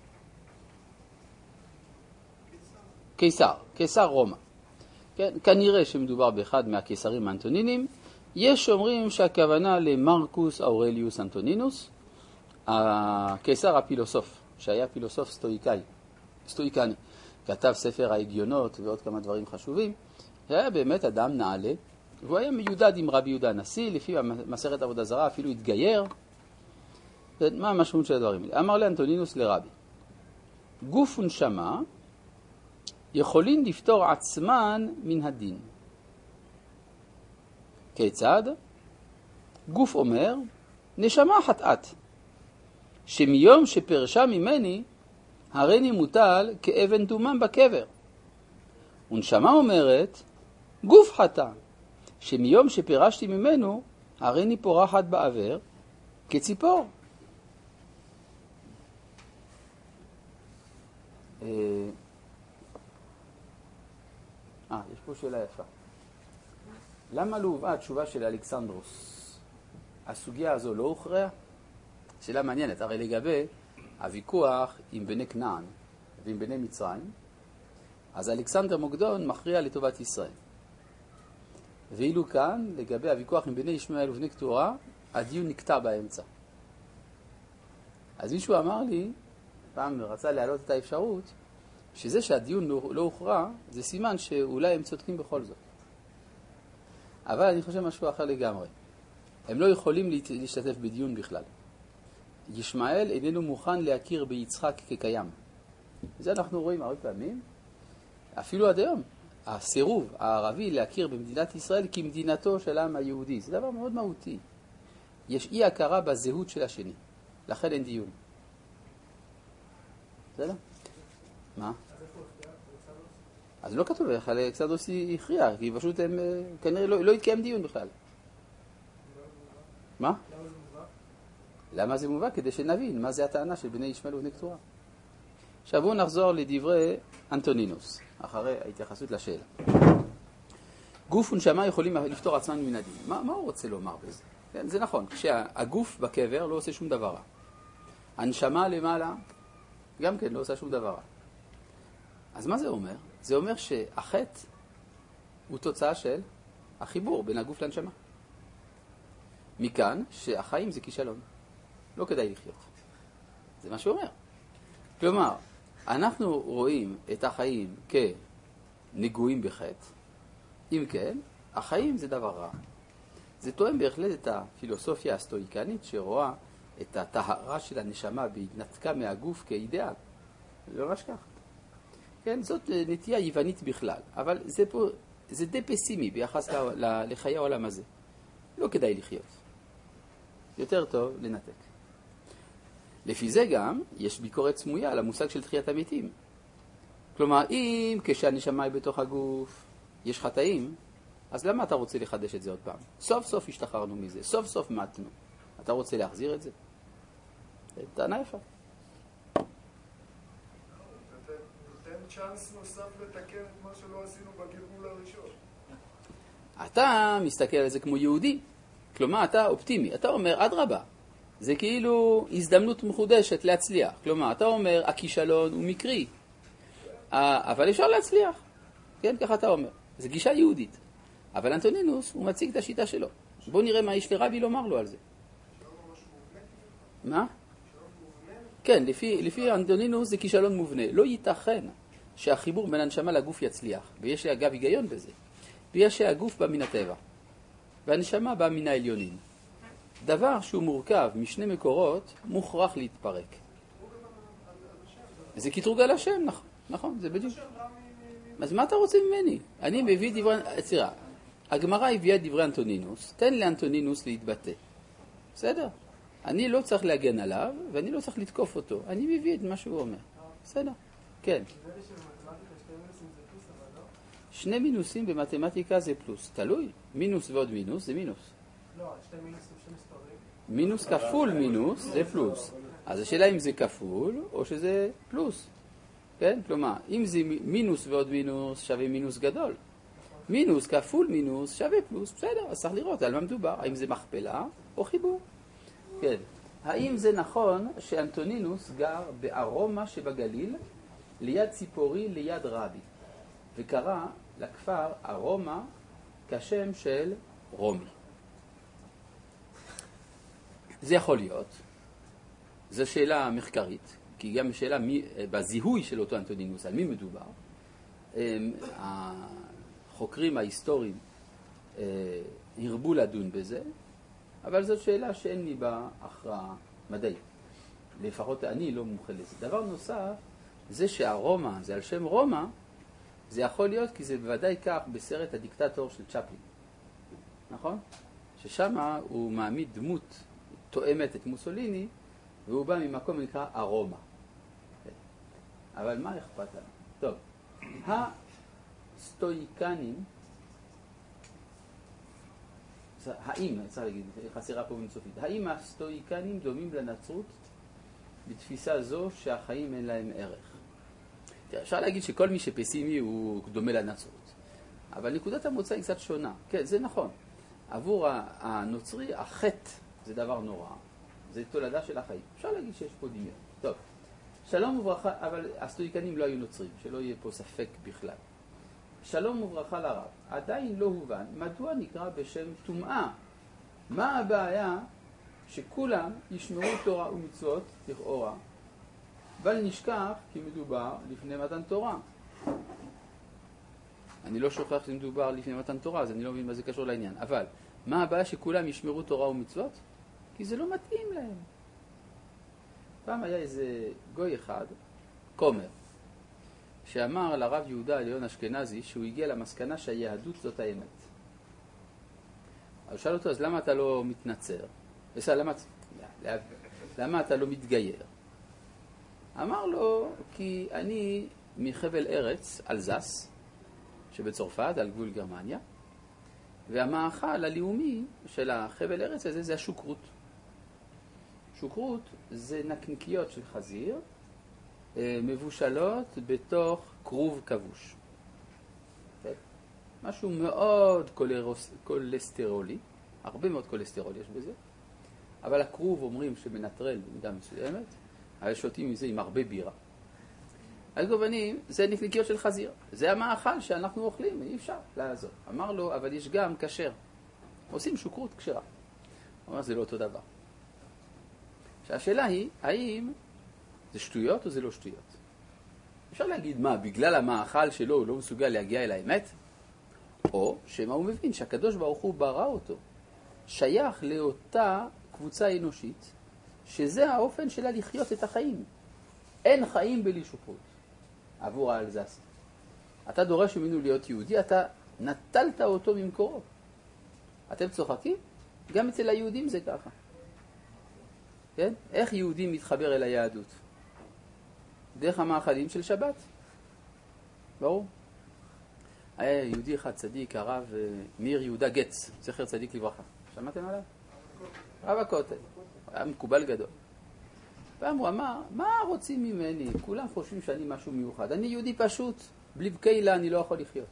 קיסר רומא. כן, כנראה שמדובר באחד מהקיסרים האנטונינים. יש אומרים שהכוונה למרקוס אורליוס אנטונינוס, הקיסר הפילוסוף, שהיה פילוסוף סטואיקני, כתב ספר ההגיונות ועוד כמה דברים חשובים. היה באמת אדם נעלה, והוא היה מיודד עם רבי יהודה הנשיא, לפי מסכת עבודה זרה אפילו התגייר. מה המשמעות של הדברים האלה? אמר לאנטונינוס לרבי, גוף ונשמה יכולים לפתור עצמן מן הדין. כיצד? גוף אומר, נשמה חטאת, שמיום שפרשה ממני, הריני מוטל כאבן תומם בקבר. ונשמה אומרת, גוף חטא, שמיום שפרשתי ממנו, הריני פורחת בעבר כציפור. יש פה שאלה יפה. למה לא הובאה התשובה של אלכסנדרוס? הסוגיה הזו לא הוכרעה? שאלה מעניינת, הרי לגבי הוויכוח עם בני כנען ועם בני מצרים, אז אלכסנדר מוקדון מכריע לטובת ישראל. ואילו כאן, לגבי הוויכוח עם בני ישמעאל ובני קטורה, הדיון נקטע באמצע. אז מישהו אמר לי, פעם רצה להעלות את האפשרות, שזה שהדיון לא הוכרע, זה סימן שאולי הם צודקים בכל זאת. אבל אני חושב משהו אחר לגמרי. הם לא יכולים להשתתף בדיון בכלל. ישמעאל איננו מוכן להכיר ביצחק כקיים. זה אנחנו רואים הרבה פעמים. אפילו עד היום, הסירוב הערבי להכיר במדינת ישראל כמדינתו של העם היהודי. זה דבר מאוד מהותי. יש אי הכרה בזהות של השני. לכן אין דיון. בסדר? מה? אז לא כתוב איך אלכסנדרוס הכריע, כי פשוט הם כנראה לא התקיים דיון בכלל. מה? למה זה מובא? כדי שנבין מה זה הטענה של בני ישמעאל ובני קטורה. עכשיו בואו נחזור לדברי אנטונינוס, אחרי ההתייחסות לשאלה. גוף ונשמה יכולים לפתור עצמם מן הדין. מה הוא רוצה לומר בזה? כן, זה נכון, כשהגוף בקבר לא עושה שום דבר רע. הנשמה למעלה גם כן לא עושה שום דבר רע. אז מה זה אומר? זה אומר שהחטא הוא תוצאה של החיבור בין הגוף לנשמה. מכאן שהחיים זה כישלון. לא כדאי לחיות. זה מה שהוא אומר. כלומר, אנחנו רואים את החיים כנגועים בחטא. אם כן, החיים זה דבר רע. זה תואם בהחלט את הפילוסופיה הסטואיקנית שרואה את הטהרה של הנשמה בהתנתקה מהגוף כאידאל. זה ממש כך. כן, זאת נטייה יוונית בכלל, אבל זה די פסימי ביחס לחיי העולם הזה. לא כדאי לחיות. יותר טוב לנתק. לפי זה גם יש ביקורת סמויה על המושג של תחיית המתים. כלומר, אם כשהנשמה היא בתוך הגוף יש חטאים, אז למה אתה רוצה לחדש את זה עוד פעם? סוף סוף השתחררנו מזה, סוף סוף מתנו. אתה רוצה להחזיר את זה? טענה יפה. ניתן צ'אנס נוסף לתקן את מה שלא עשינו בגלגול הראשון. אתה מסתכל על זה כמו יהודי. כלומר, אתה אופטימי. אתה אומר, אדרבה. זה כאילו הזדמנות מחודשת להצליח. כלומר, אתה אומר, הכישלון הוא מקרי. אבל אפשר להצליח. כן, ככה אתה אומר. זו גישה יהודית. אבל אנטונינוס, הוא מציג את השיטה שלו. בואו נראה מה יש לרבי לומר לו על זה. מה? כן, לפי אנטונינוס זה כישלון מובנה. לא ייתכן שהחיבור בין הנשמה לגוף יצליח. ויש אגב היגיון בזה. ויש שהגוף בא מן הטבע. והנשמה בא מן העליונים. דבר שהוא מורכב משני מקורות מוכרח להתפרק. זה קטרוג על השם, נכון, זה בדיוק. אז מה אתה רוצה ממני? אני מביא דברי... סליחה, הגמרא הביאה דברי אנטונינוס, תן לאנטונינוס להתבטא. בסדר? אני לא צריך להגן עליו, ואני לא צריך לתקוף אותו. אני מביא את מה שהוא אומר. בסדר? כן. שני מינוסים במתמטיקה זה פלוס. תלוי. מינוס ועוד מינוס זה מינוס. לא, שתי מינוסים שני מספרים. מינוס כפול מינוס זה פלוס. אז השאלה אם זה כפול או שזה פלוס. כן? כלומר, אם זה מינוס ועוד מינוס שווה מינוס גדול. מינוס כפול מינוס שווה פלוס. בסדר, אז צריך לראות על מה מדובר. האם זה מכפלה או חיבור. כן. האם זה נכון שאנטונינוס גר בארומה שבגליל ליד ציפורי ליד רבי וקרא לכפר ארומה כשם של רומי? זה יכול להיות. זו שאלה מחקרית, כי גם שאלה בזיהוי של אותו אנטונינוס, על מי מדובר. החוקרים ההיסטוריים הרבו לדון בזה, אבל זו שאלה שאין לי בה הכרעה מדעית. לפחות אני לא מומחה לזה. דבר נוסף, זה שהרומא, זה על שם רומא, זה יכול להיות כי זה בוודאי כך בסרט הדיקטטור של צ'פלין. נכון? ששם הוא מעמיד דמות תואמת את מוסוליני, והוא בא ממקום נקרא ארומה. אבל מה אכפת לנו? טוב, הסטואיקנים, האם, צריך להגיד, חסרה פה אינסופית, האם הסטואיקנים דומים לנצרות בתפיסה זו שהחיים אין להם ערך? אפשר להגיד שכל מי שפסימי הוא דומה לנצרות, אבל נקודת המוצא היא קצת שונה. כן, זה נכון. עבור הנוצרי, החטא זה דבר נורא. זה תולדה של החיים. אפשר להגיד שיש פה דמיון. טוב, שלום וברכה, אבל הסטואיקנים לא היו נוצרים, שלא יהיה פה ספק בכלל. שלום וברכה לרב. עדיין לא הובן, מדוע נקרא בשם טומאה? מה הבעיה שכולם ישמעו תורה ומצוות לכאורה, אבל נשכח כי מדובר לפני מתן תורה. אני לא שוכח שמדובר לפני מתן תורה, אז אני לא מבין מה זה קשור לעניין. אבל מה הבעיה שכולם ישמרו תורה ומצוות? כי זה לא מתאים להם. פעם היה איזה גוי אחד, כומר, שאמר לרב יהודה אליון אשכנזי שהוא הגיע למסקנה שהיהדות זאת האמת. אז שאל אותו, אז למה אתה לא מתנצר? למה אתה לא מתגייר? אמר לו, כי אני מחבל ארץ, אלזס, שבצרפת, על גבול גרמניה, והמאכל הלאומי של החבל ארץ הזה זה השוקרות. שוקרות זה נקניקיות של חזיר, מבושלות בתוך כרוב כבוש. משהו מאוד קולסטרולי, הרבה מאוד קולסטרול יש בזה, אבל הכרוב אומרים שמנטרל במידה מסוימת, אבל שותים מזה עם הרבה בירה. אז גובנים, זה נקניקיות של חזיר. זה המאכל שאנחנו אוכלים, אי אפשר לעזור. אמר לו, אבל יש גם כשר. עושים שוקרות כשרה. הוא אומר, זה לא אותו דבר. שהשאלה היא, האם זה שטויות או זה לא שטויות? אפשר להגיד מה, בגלל המאכל שלו הוא לא מסוגל להגיע אל האמת? או שמה הוא מבין שהקדוש ברוך הוא ברא אותו, שייך לאותה קבוצה אנושית, שזה האופן שלה לחיות את החיים. אין חיים בלי שוקרות. עבור האלזס. אתה דורש ממנו להיות יהודי, אתה נטלת אותו ממקורו. אתם צוחקים? גם אצל היהודים זה ככה. כן? איך יהודי מתחבר אל היהדות? דרך המאכלים של שבת. ברור? היה יהודי אחד צדיק, הרב מאיר יהודה גץ, זכר צדיק לברכה. שמעתם עליו? רב הכותל. היה מקובל גדול. פעם הוא אמר, מה רוצים ממני? כולם חושבים שאני משהו מיוחד. אני יהודי פשוט, בלי בקהילה אני לא יכול לחיות.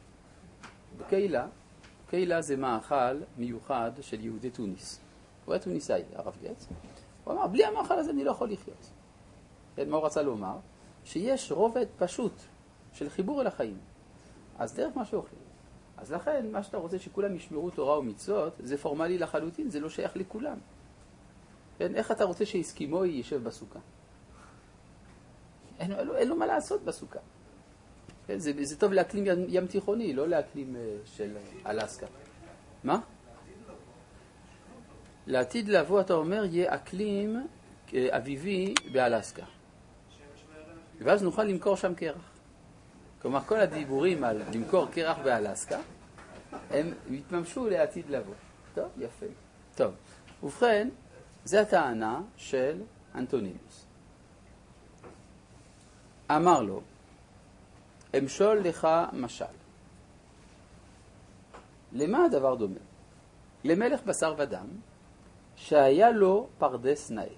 בקהילה זה מאכל מיוחד של יהודי טוניס. הוא היה טוניסאי, הרב גץ. הוא אמר, בלי המאכל הזה אני לא יכול לחיות. מה הוא רצה לומר? שיש רובד פשוט של חיבור אל החיים. אז דרך מה שאוכלים. אז לכן, מה שאתה רוצה שכולם ישמרו תורה ומצוות, זה פורמלי לחלוטין, זה לא שייך לכולם. כן? איך אתה רוצה שאסקימוי יישב בסוכה? אין לו מה לעשות בסוכה. כן? זה טוב לאקלים ים תיכוני, לא לאקלים של אלסקה. מה? לעתיד לבוא, אתה אומר, יהיה אקלים אביבי באלסקה. ואז נוכל למכור שם קרח. כלומר, כל הדיבורים על למכור קרח באלסקה, הם מתממשו לעתיד לבוא. טוב, יפה. טוב, ובכן, זו הטענה של אנטונינוס. אמר לו, אמשול לך משל. למה הדבר דומה? למלך בשר ודם, שהיה לו פרדס נאה.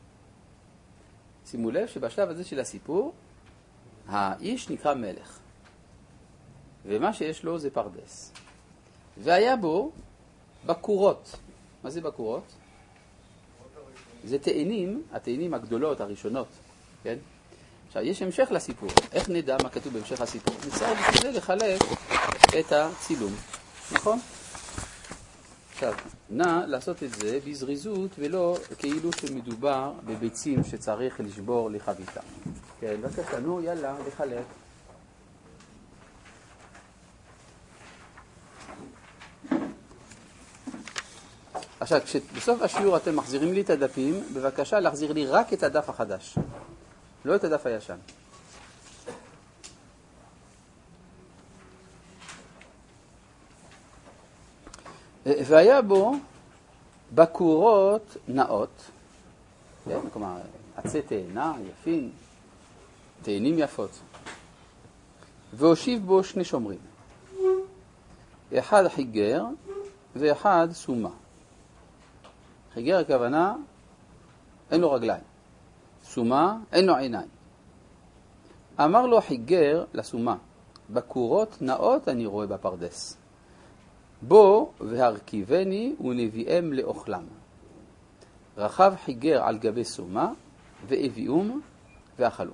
שימו לב שבשלב הזה של הסיפור, האיש נקרא מלך. ומה שיש לו זה פרדס. והיה בו בקורות. מה זה בקורות? זה תאנים, התאנים הגדולות, הראשונות. כן? עכשיו, יש המשך לסיפור. איך נדע מה כתוב בהמשך הסיפור? נצטרך בשביל זה לחלק את הצילום. נכון? עכשיו, נא לעשות את זה בזריזות ולא כאילו שמדובר בביצים שצריך לשבור לחביתה. כן, בבקשה, נו, יאללה, לחלק. עכשיו, בסוף השיעור אתם מחזירים לי את הדפים, בבקשה להחזיר לי רק את הדף החדש, לא את הדף הישן. והיה בו בקורות נאות, כן? כלומר, עצי תאנה, יפים, תאנים יפות. והושיב בו שני שומרים. אחד חיגר ואחד סומה. חיגר הכוונה, אין לו רגליים. סומה, אין לו עיניים. אמר לו חיגר לסומה, בקורות נאות אני רואה בפרדס. בו והרכיבני ונביאם לאוכלם. רחב חיגר על גבי סומה והביאום ואכלום.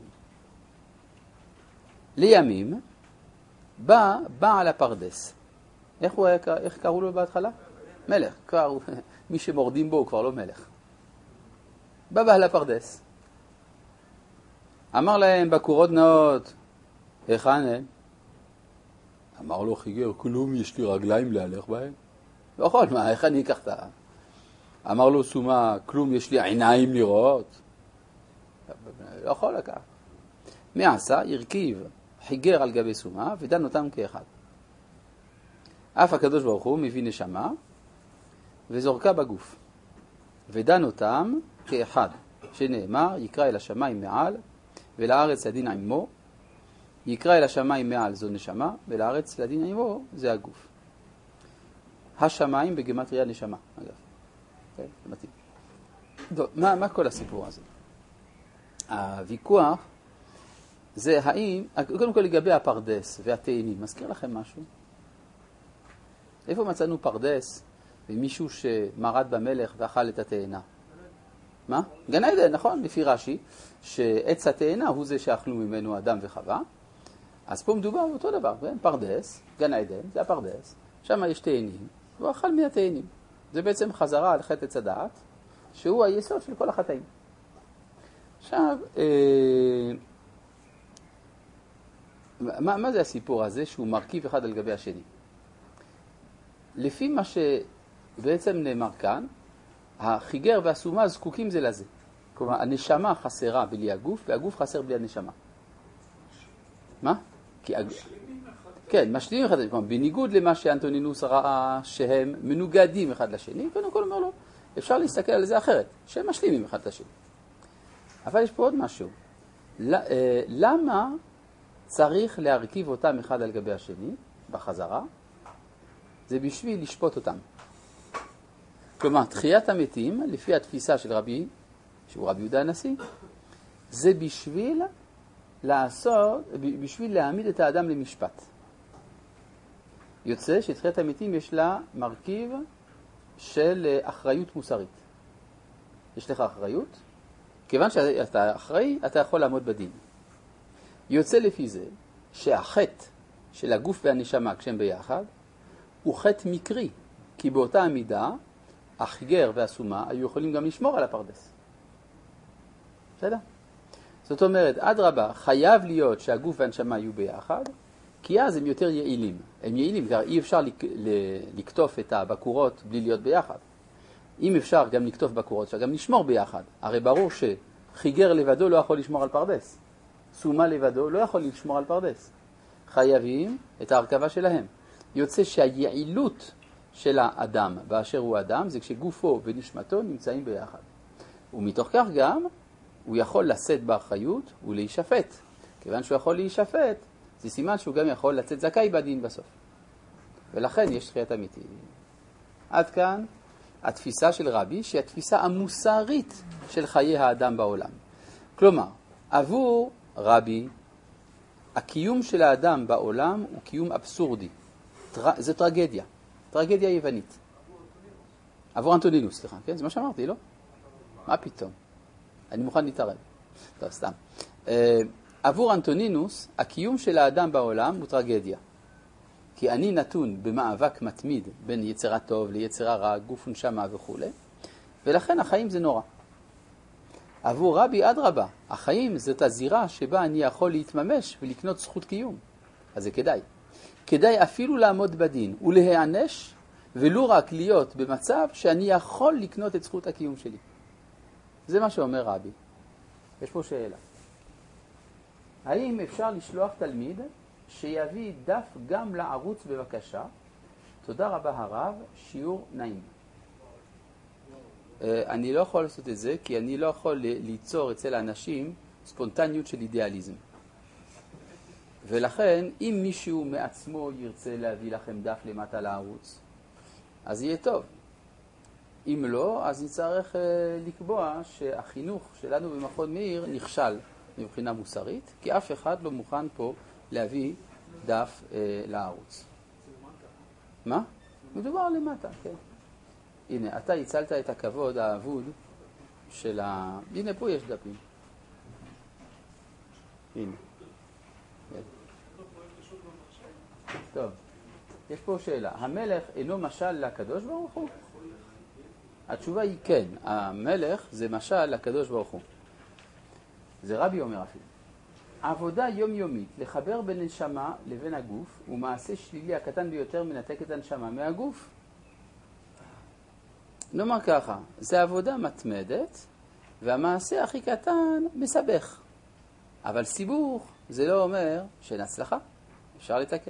לימים בא בעל הפרדס. איך קראו לו בהתחלה? מלך. כבר, מי שמורדים בו הוא כבר לא מלך. בא בעל הפרדס. אמר להם בקורות נאות, היכן הם? אמר לו חיגר, כלום, יש לי רגליים להלך בהם. לא יכול, מה, איך אני אקח את ה... אמר לו סומה, כלום, יש לי עיניים לראות. לא יכול לקח. מעשה, הרכיב חיגר על גבי סומה ודן אותם כאחד. אף הקדוש ברוך הוא מביא נשמה וזורקה בגוף. ודן אותם כאחד, שנאמר, יקרא אל השמיים מעל ולארץ לדין עמו. יקרא אל השמיים מעל זו נשמה, ולארץ לדין עמו זה הגוף. השמיים בגמטריה נשמה, אגב. כן, זה מתאים. טוב, מה כל הסיפור הזה? הוויכוח זה האם, קודם כל לגבי הפרדס והתאנים, מזכיר לכם משהו? איפה מצאנו פרדס ומישהו שמרד במלך ואכל את התאנה? מה? גן עדן, נכון, לפי רש"י, שעץ התאנה הוא זה שאכלו ממנו אדם וחווה. אז פה מדובר באותו דבר, כן? פרדס, גן עדן, זה הפרדס, שם יש תאנים, והוא אכל מהתאנים. זה בעצם חזרה על חטא עץ הדעת, שהוא היסוד של כל החטאים. עכשיו, מה זה הסיפור הזה שהוא מרכיב אחד על גבי השני? לפי מה שבעצם נאמר כאן, החיגר והסומה זקוקים זה לזה. כלומר, הנשמה חסרה בלי הגוף, והגוף חסר בלי הנשמה. מה? כן, משלימים אחד לשני. כלומר, בניגוד למה שאנטונינוס ראה שהם מנוגדים אחד לשני, קודם כל אומר לו, אפשר להסתכל על זה אחרת, שהם משלימים אחד לשני. אבל יש פה עוד משהו. למה צריך להרכיב אותם אחד על גבי השני בחזרה? זה בשביל לשפוט אותם. כלומר, תחיית המתים, לפי התפיסה של רבי שהוא רבי יהודה הנשיא, זה בשביל להעמיד את האדם למשפט. יוצא שתחיית המתים יש לה מרכיב של אחריות מוסרית. יש לך אחריות, כיוון שאתה אחראי, אתה יכול לעמוד בדין. יוצא לפי זה שהחטא של הגוף והנשמה כשהם ביחד הוא חטא מקרי, כי באותה המידה החיגר והסומה היו יכולים גם לשמור על הפרדס. בסדר? זאת אומרת, אדרבה, חייב להיות שהגוף והנשמה יהיו ביחד, כי אז הם יותר יעילים. הם יעילים, אי אפשר לקטוף את הבקורות בלי להיות ביחד. אם אפשר גם לקטוף בקורות, אפשר גם לשמור ביחד. הרי ברור שחיגר לבדו לא יכול לשמור על פרדס. סומה לבדו לא יכול לשמור על פרדס. חייבים את ההרכבה שלהם. יוצא שהיעילות של האדם באשר הוא אדם זה כשגופו ונשמתו נמצאים ביחד. ומתוך כך גם הוא יכול לשאת באחריות ולהישפט. כיוון שהוא יכול להישפט, זה סימן שהוא גם יכול לצאת זכאי בדין בסוף. ולכן יש תחיית המתים. עד כאן התפיסה של רבי, שהיא התפיסה המוסרית של חיי האדם בעולם. כלומר, עבור רבי, הקיום של האדם בעולם הוא קיום אבסורדי. זה טרגדיה. טרגדיה יוונית. עבור אנטונינוס, סליחה. כן, זה מה שאמרתי, לא? מה פתאום? אני מוכן להתערב. טוב, סתם. עבור אנטונינוס, הקיום של האדם בעולם הוא טרגדיה. כי אני נתון במאבק מתמיד בין יצרה טוב ליצרה רע, גוף ונשמה וכו'. ולכן החיים זה נורא. עבור רבי אדרבה, החיים זאת הזירה שבה אני יכול להתממש ולקנות זכות קיום. אז זה כדאי. כדאי אפילו לעמוד בדין ולהיענש, ולא רק להיות במצב שאני יכול לקנות את זכות הקיום שלי. זה מה שאומר רבי. יש פה שאלה. האם אפשר לשלוח תלמיד שיביא דף גם לערוץ בבקשה? תודה רבה הרב, שיעור נעים. אני לא יכול לעשות את זה, כי אני לא יכול ליצור אצל האנשים ספונטניות של אידיאליזם. ולכן, אם מישהו מעצמו ירצה להביא לכם דף למטה לערוץ, אז יהיה טוב. אם לא, אז נצטרך לקבוע שהחינוך שלנו במכון מאיר נכשל מבחינה מוסרית, כי אף אחד לא מוכן פה להביא דף לערוץ. מה? מדובר למטה, כן. הנה, אתה הצלת את הכבוד האבוד של הנה, פה יש דפים. הנה. טוב. יש פה שאלה. המלך אינו משל לקדוש ברוך הוא? התשובה היא כן. המלך זה משל לקדוש ברוך הוא. זה רבי אומר אפילו. עבודה יומיומית לחבר בין נשמה לבין הגוף הוא מעשה שלילי הקטן ביותר מנתק את הנשמה מהגוף. נאמר ככה, זה עבודה מתמדת והמעשה הכי קטן מסבך. אבל סיבוך זה לא אומר שאין הצלחה, אפשר לתקן.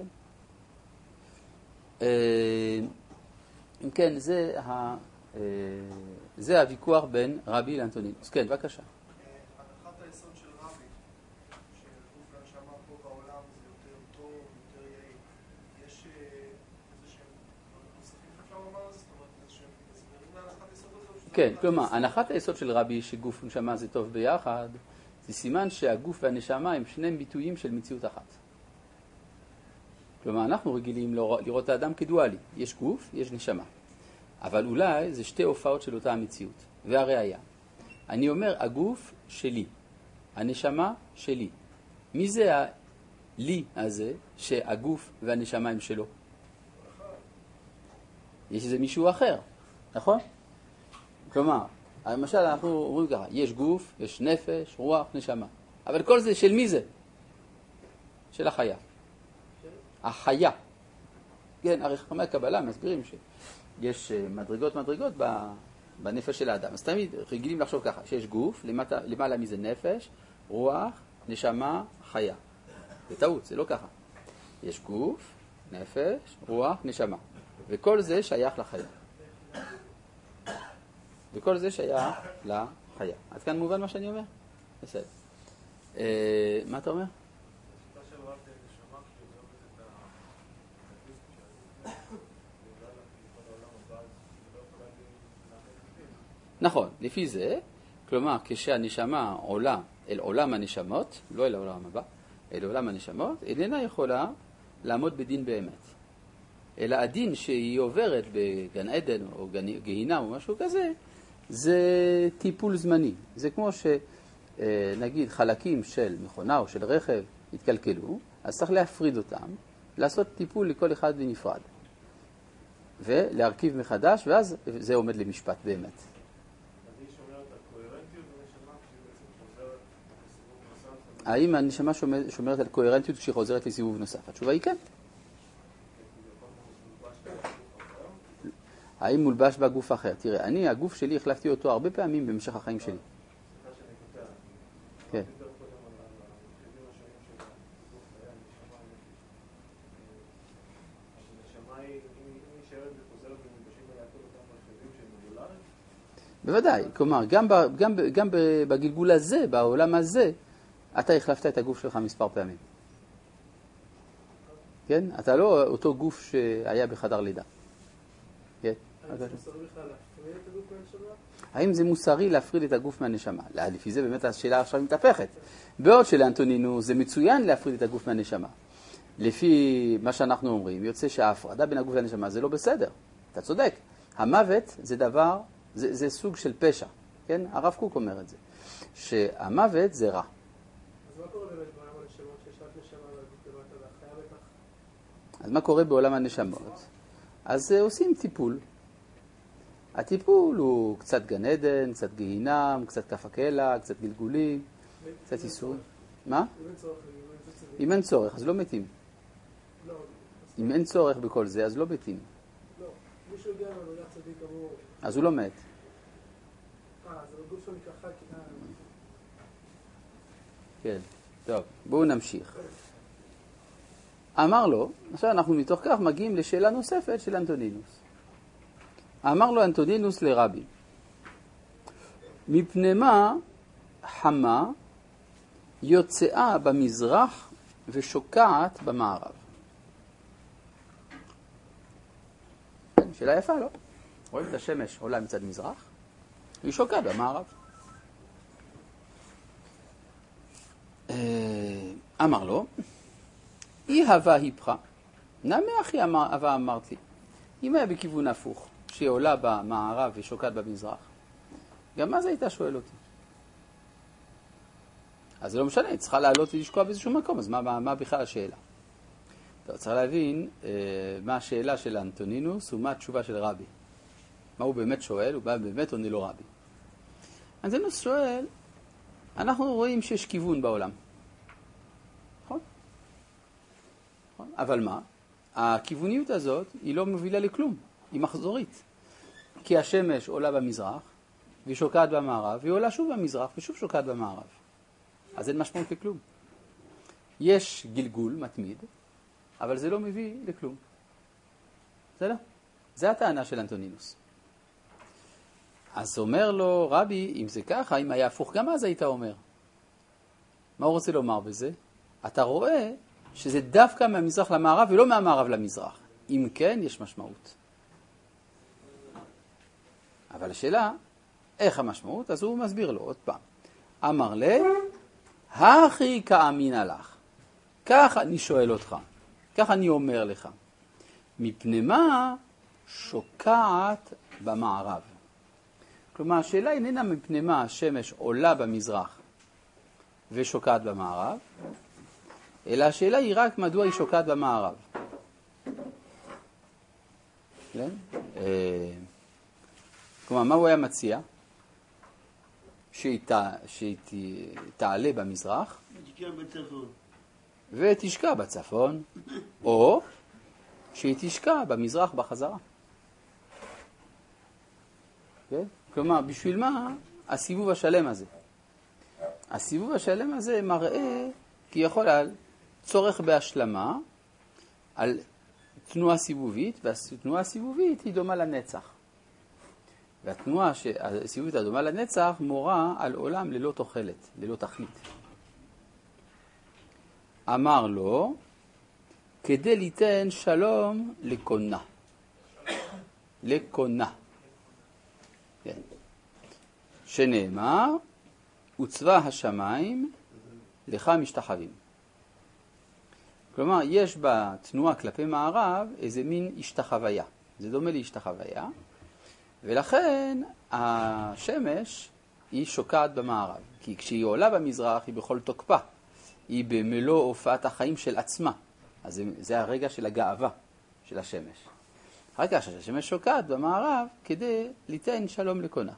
אם כן, זה הוויכוח בין רבי לאנטונינוס. כן, בבקשה. הנחת היסוד של רבי, שגוף והנשמה פה בעולם זה יותר טוב, יותר יעיל. יש איזה שהם נוספים אפשר לומר, זאת אומרת איזה שהם מסבירים להנחת היסוד הזאת? כן, כלומר, הנחת היסוד של רבי שגוף ונשמה זה טוב ביחד, זה סימן שהגוף והנשמה הם שני ביטויים של מציאות אחת. כלומר, אנחנו רגילים לראות את האדם כדואלי. יש גוף, יש נשמה. אבל אולי זה שתי הופעות של אותה המציאות. והראיה. אני אומר, הגוף שלי, הנשמה שלי. מי זה לי הזה שהגוף והנשמה הם שלו? יש איזה מישהו אחר, נכון? כלומר, למשל אנחנו אומרים ככה, יש גוף, יש נפש, רוח, נשמה. אבל כל זה של מי זה? של החיה. החיה. כן, הרי חכמי הקבלה מסבירים שיש מדרגות בנפש של האדם. אז תמיד רגילים לחשוב ככה, שיש גוף, למעלה מזה נפש, רוח, נשמה, חיה. זה טעות, זה לא ככה. יש גוף, נפש, רוח, נשמה. וכל זה שייך לחיה. וכל זה שייך לחיה. עד כאן מובן מה שאני אומר? בסדר. מה אתה אומר? נכון, לפי זה, כלומר, כשהנשמה עולה אל עולם הנשמות, לא אל העולם הבא, אל עולם הנשמות, איננה יכולה לעמוד בדין באמת. אלא הדין שהיא עוברת בגן עדן או גיהינם או משהו כזה, זה טיפול זמני. זה כמו שנגיד חלקים של מכונה או של רכב התקלקלו, אז צריך להפריד אותם, לעשות טיפול לכל אחד בנפרד. ולהרכיב מחדש, ואז זה עומד למשפט באמת. אז היא שומרת על קוהרנטיות בנשמה כשהיא בעצם חוזרת לסיבוב נוסף? האם הנשמה שומרת על קוהרנטיות כשהיא חוזרת לסיבוב נוסף? התשובה היא כן. האם מולבש בה גוף אחר? תראה, אני, הגוף שלי, החלפתי אותו הרבה פעמים במשך החיים שלי. כן. בוודאי, כלומר, גם בגלגול הזה, בעולם הזה, אתה החלפת את הגוף שלך מספר פעמים. כן? אתה לא אותו גוף שהיה בחדר לידה. כן? האם זה מוסרי להפריד את הגוף מהנשמה? לפי זה באמת השאלה עכשיו מתהפכת. בעוד שלאנטונינוס זה מצוין להפריד את הגוף מהנשמה. לפי מה שאנחנו אומרים, יוצא שההפרדה בין הגוף והנשמה זה לא בסדר. אתה צודק. המוות זה דבר, זה סוג של פשע. כן? הרב קוק אומר את זה. שהמוות זה רע. אז מה קורה באמת בעולם הנשמות שיש רק נשמה והגוף למטה והחיה בטח? אז מה קורה בעולם הנשמות? אז עושים טיפול. הטיפול הוא קצת גן עדן, קצת גיהינם, קצת כף הקלע, קצת גלגולים, קצת איסורים. מה? אם אין צורך, אז לא מתים. אם אין צורך בכל זה, אז לא מתים. לא, מישהו הגיע מהמילה צדיק אמור... אז הוא לא מת. זה בגוף שלו מככה כי... כן, טוב, בואו נמשיך. אמר לו, עכשיו אנחנו מתוך כך מגיעים לשאלה נוספת של אנטונינוס. אמר לו אנטונינוס לרבי, מפני מה חמה יוצאה במזרח ושוקעת במערב? שאלה יפה, לא? רואים את השמש עולה מצד מזרח, והיא שוקעת במערב. אמר לו, אי הווה היפכה, נמי אחי הווה אמרת לי, אם היה בכיוון הפוך, שהיא עולה במערב ושוקעת במזרח, גם אז היית שואל אותי. אז זה לא משנה, היא צריכה לעלות ולשקוע באיזשהו מקום, אז מה בכלל השאלה? אתה צריך להבין מה השאלה של אנטונינוס ומה התשובה של רבי. מה הוא באמת שואל, הוא באמת עונה לו רבי. אנטונינוס שואל, אנחנו רואים שיש כיוון בעולם. נכון? אבל מה? הכיווניות הזאת היא לא מובילה לכלום, היא מחזורית. כי השמש עולה במזרח, והיא שוקעת במערב, והיא עולה שוב במזרח, ושוב שוקעת במערב. אז אין משמעות לכלום. יש גלגול מתמיד, אבל זה לא מביא לכלום. בסדר? זה הטענה של אנטונינוס. אז אומר לו, רבי, אם זה ככה, אם היה הפוך, גם אז היית אומר. מה הוא רוצה לומר בזה? אתה רואה שזה דווקא מהמזרח למערב ולא מהמערב למזרח. אם כן, יש משמעות. אבל השאלה, איך המשמעות? אז הוא מסביר לו עוד פעם. אמר לי, הכי כאמין לך. כך אני שואל אותך. כך אני אומר לך. מפני מה שוקעת במערב? כלומר, השאלה איננה מפני מה השמש עולה במזרח ושוקעת במערב, אלא השאלה היא רק מדוע היא שוקעת במערב. כן? כלומר, מה הוא היה מציע? שהיא תעלה במזרח ותשקע בצפון, או שהיא תשקע במזרח בחזרה. כן? כלומר, בשביל מה הסיבוב השלם הזה? הסיבוב השלם הזה מראה כי יכול על צורך בהשלמה על תנועה סיבובית, והתנועה הסיבובית היא דומה לנצח. והתנועה הסיבובית הדומה לנצח מורה על עולם ללא תוחלת, ללא תכלית. אמר לו, כדי ליתן שלום לקונה. לקונה. כן. שנאמר, וצבא השמיים לך משתחווים. כלומר, יש בתנועה כלפי מערב איזה מין השתחוויה. זה דומה להשתחוויה, ולכן השמש היא שוקעת במערב. כי כשהיא עולה במזרח היא בכל תוקפה. היא במלוא הופעת החיים של עצמה. אז זה הרגע של הגאווה של השמש. הרגע שהשמש שוקעת במערב כדי ליתן שלום לקונה.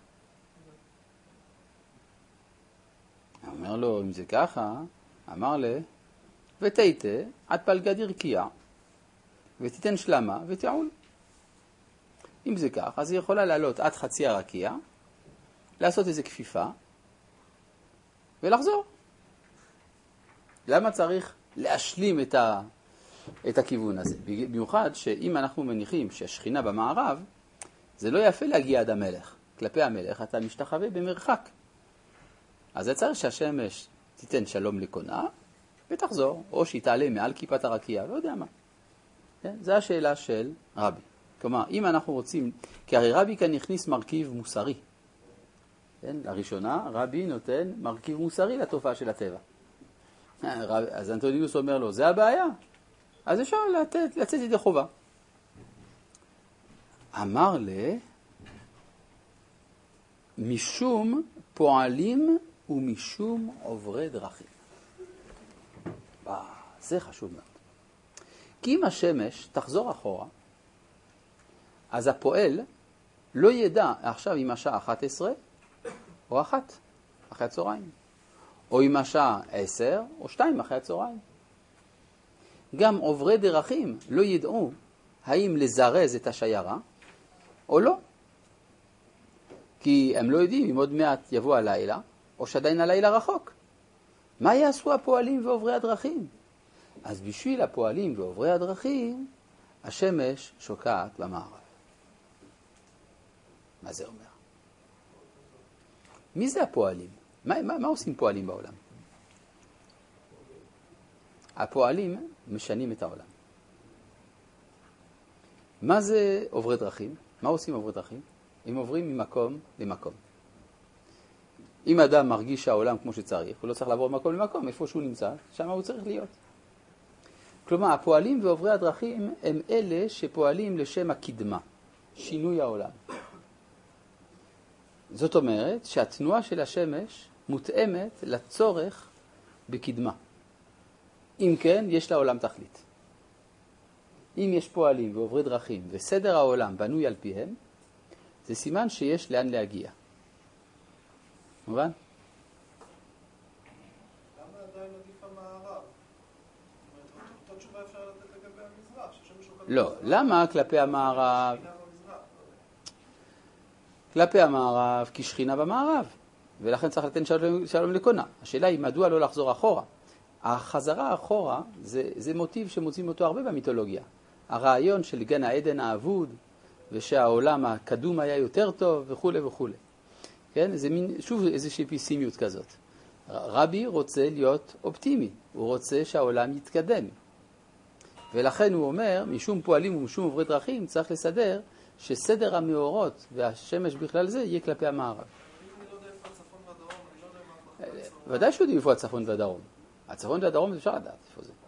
אומר לו, אם זה ככה, אמר לה, ותיתה עד פלגה דרקיע, ותיתן שלמה ותעול. אם זה כך, אז היא יכולה לעלות עד חצי הרקיע, לעשות איזו כפיפה, ולחזור. למה צריך להשלים את הכיוון הזה? במיוחד שאם אנחנו מניחים שהשכינה במערב, זה לא יפה להגיע עד המלך. כלפי המלך אתה משתחווה במרחק. אז זה צריך שהשמש תיתן שלום לקונה, ותחזור, או שהיא תעלה מעל כיפת הרקיע, לא יודע מה. זה השאלה של רבי. כלומר, אם אנחנו רוצים, כי הרי רבי כאן הכניס מרכיב מוסרי. לראשונה, רבי נותן מרכיב מוסרי לתופעה של הטבע. אז אנטוניוס אומר לו, זה הבעיה. אז אפשר לצאת ידי חובה. אמר לה, משום פועלים ומשום עוברי דרכים. זה חשוב מאוד. כי אם השמש תחזור אחורה, אז הפועל לא ידע עכשיו אם השעה 11 או 1 אחרי הצהריים, או אם השעה 10 או 2 אחרי הצהריים. גם עוברי דרכים לא ידעו האם לזרז את השיירה או לא. כי הם לא יודעים אם עוד מעט יבוא הלילה, או שעדיין הלילה רחוק. מה יעשו הפועלים ועוברי הדרכים? אז בשביל הפועלים ועוברי הדרכים, השמש שוקעת במערב. מה זה אומר? מי זה הפועלים? מה עושים פועלים בעולם? הפועלים משנים את העולם. מה זה עוברי דרכים? מה עושים עוברי דרכים? הם עוברים ממקום למקום. אם אדם מרגיש שהעולם כמו שצריך, הוא לא צריך לעבור ממקום למקום, איפה שהוא נמצא, שם הוא צריך להיות. כלומר, הפועלים ועוברי הדרכים הם אלה שפועלים לשם הקדמה, שינוי העולם. זאת אומרת שהתנועה של השמש מותאמת לצורך בקדמה. אם כן, יש לעולם תכלית. אם יש פועלים ועוברי דרכים וסדר העולם בנוי על פיהם, זה סימן שיש לאן להגיע. מובן? למה עדיין עדיף המערב? זאת אומרת, אותו תשובה אפשר לתת לגבי המזרח, ששמש שוקעת לא, למה כלפי המערב? כלפי המערב, כי שכינה במערב, ולכן צריך לתת שלום לקונה. השאלה היא מדוע לא לחזור אחורה. החזרה אחורה זה מוטיב שמוצאים אותו הרבה במיתולוגיה. הרעיון של גן העדן האבוד, ושהעולם הקדום היה יותר טוב וכו' וכו'. כן? זה מין, שוב איזושהי פסימיות כזאת. רבי רוצה להיות אופטימי, הוא רוצה שהעולם יתקדם. ולכן הוא אומר, משום פועלים ומשום עוברי דרכים, צריך לסדר שסדר המאורות והשמש בכלל זה יהיה כלפי המערב. אני לא יודע איפה הצפון והדרום, אני לא יודע מה אנחנו... ודאי שיודעים איפה הצפון והדרום. הצפון והדרום אפשר לדעת איפה זה.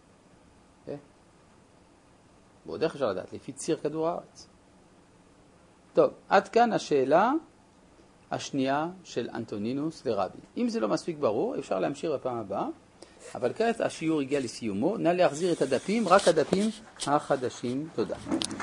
ועוד איך אפשר לדעת, לפי ציר כדור הארץ. טוב, עד כאן השאלה השנייה של אנטונינוס ורבי. אם זה לא מספיק ברור, אפשר להמשיך בפעם הבאה, אבל כעת השיעור הגיע לסיומו. נא להחזיר את הדפים, רק הדפים החדשים. תודה.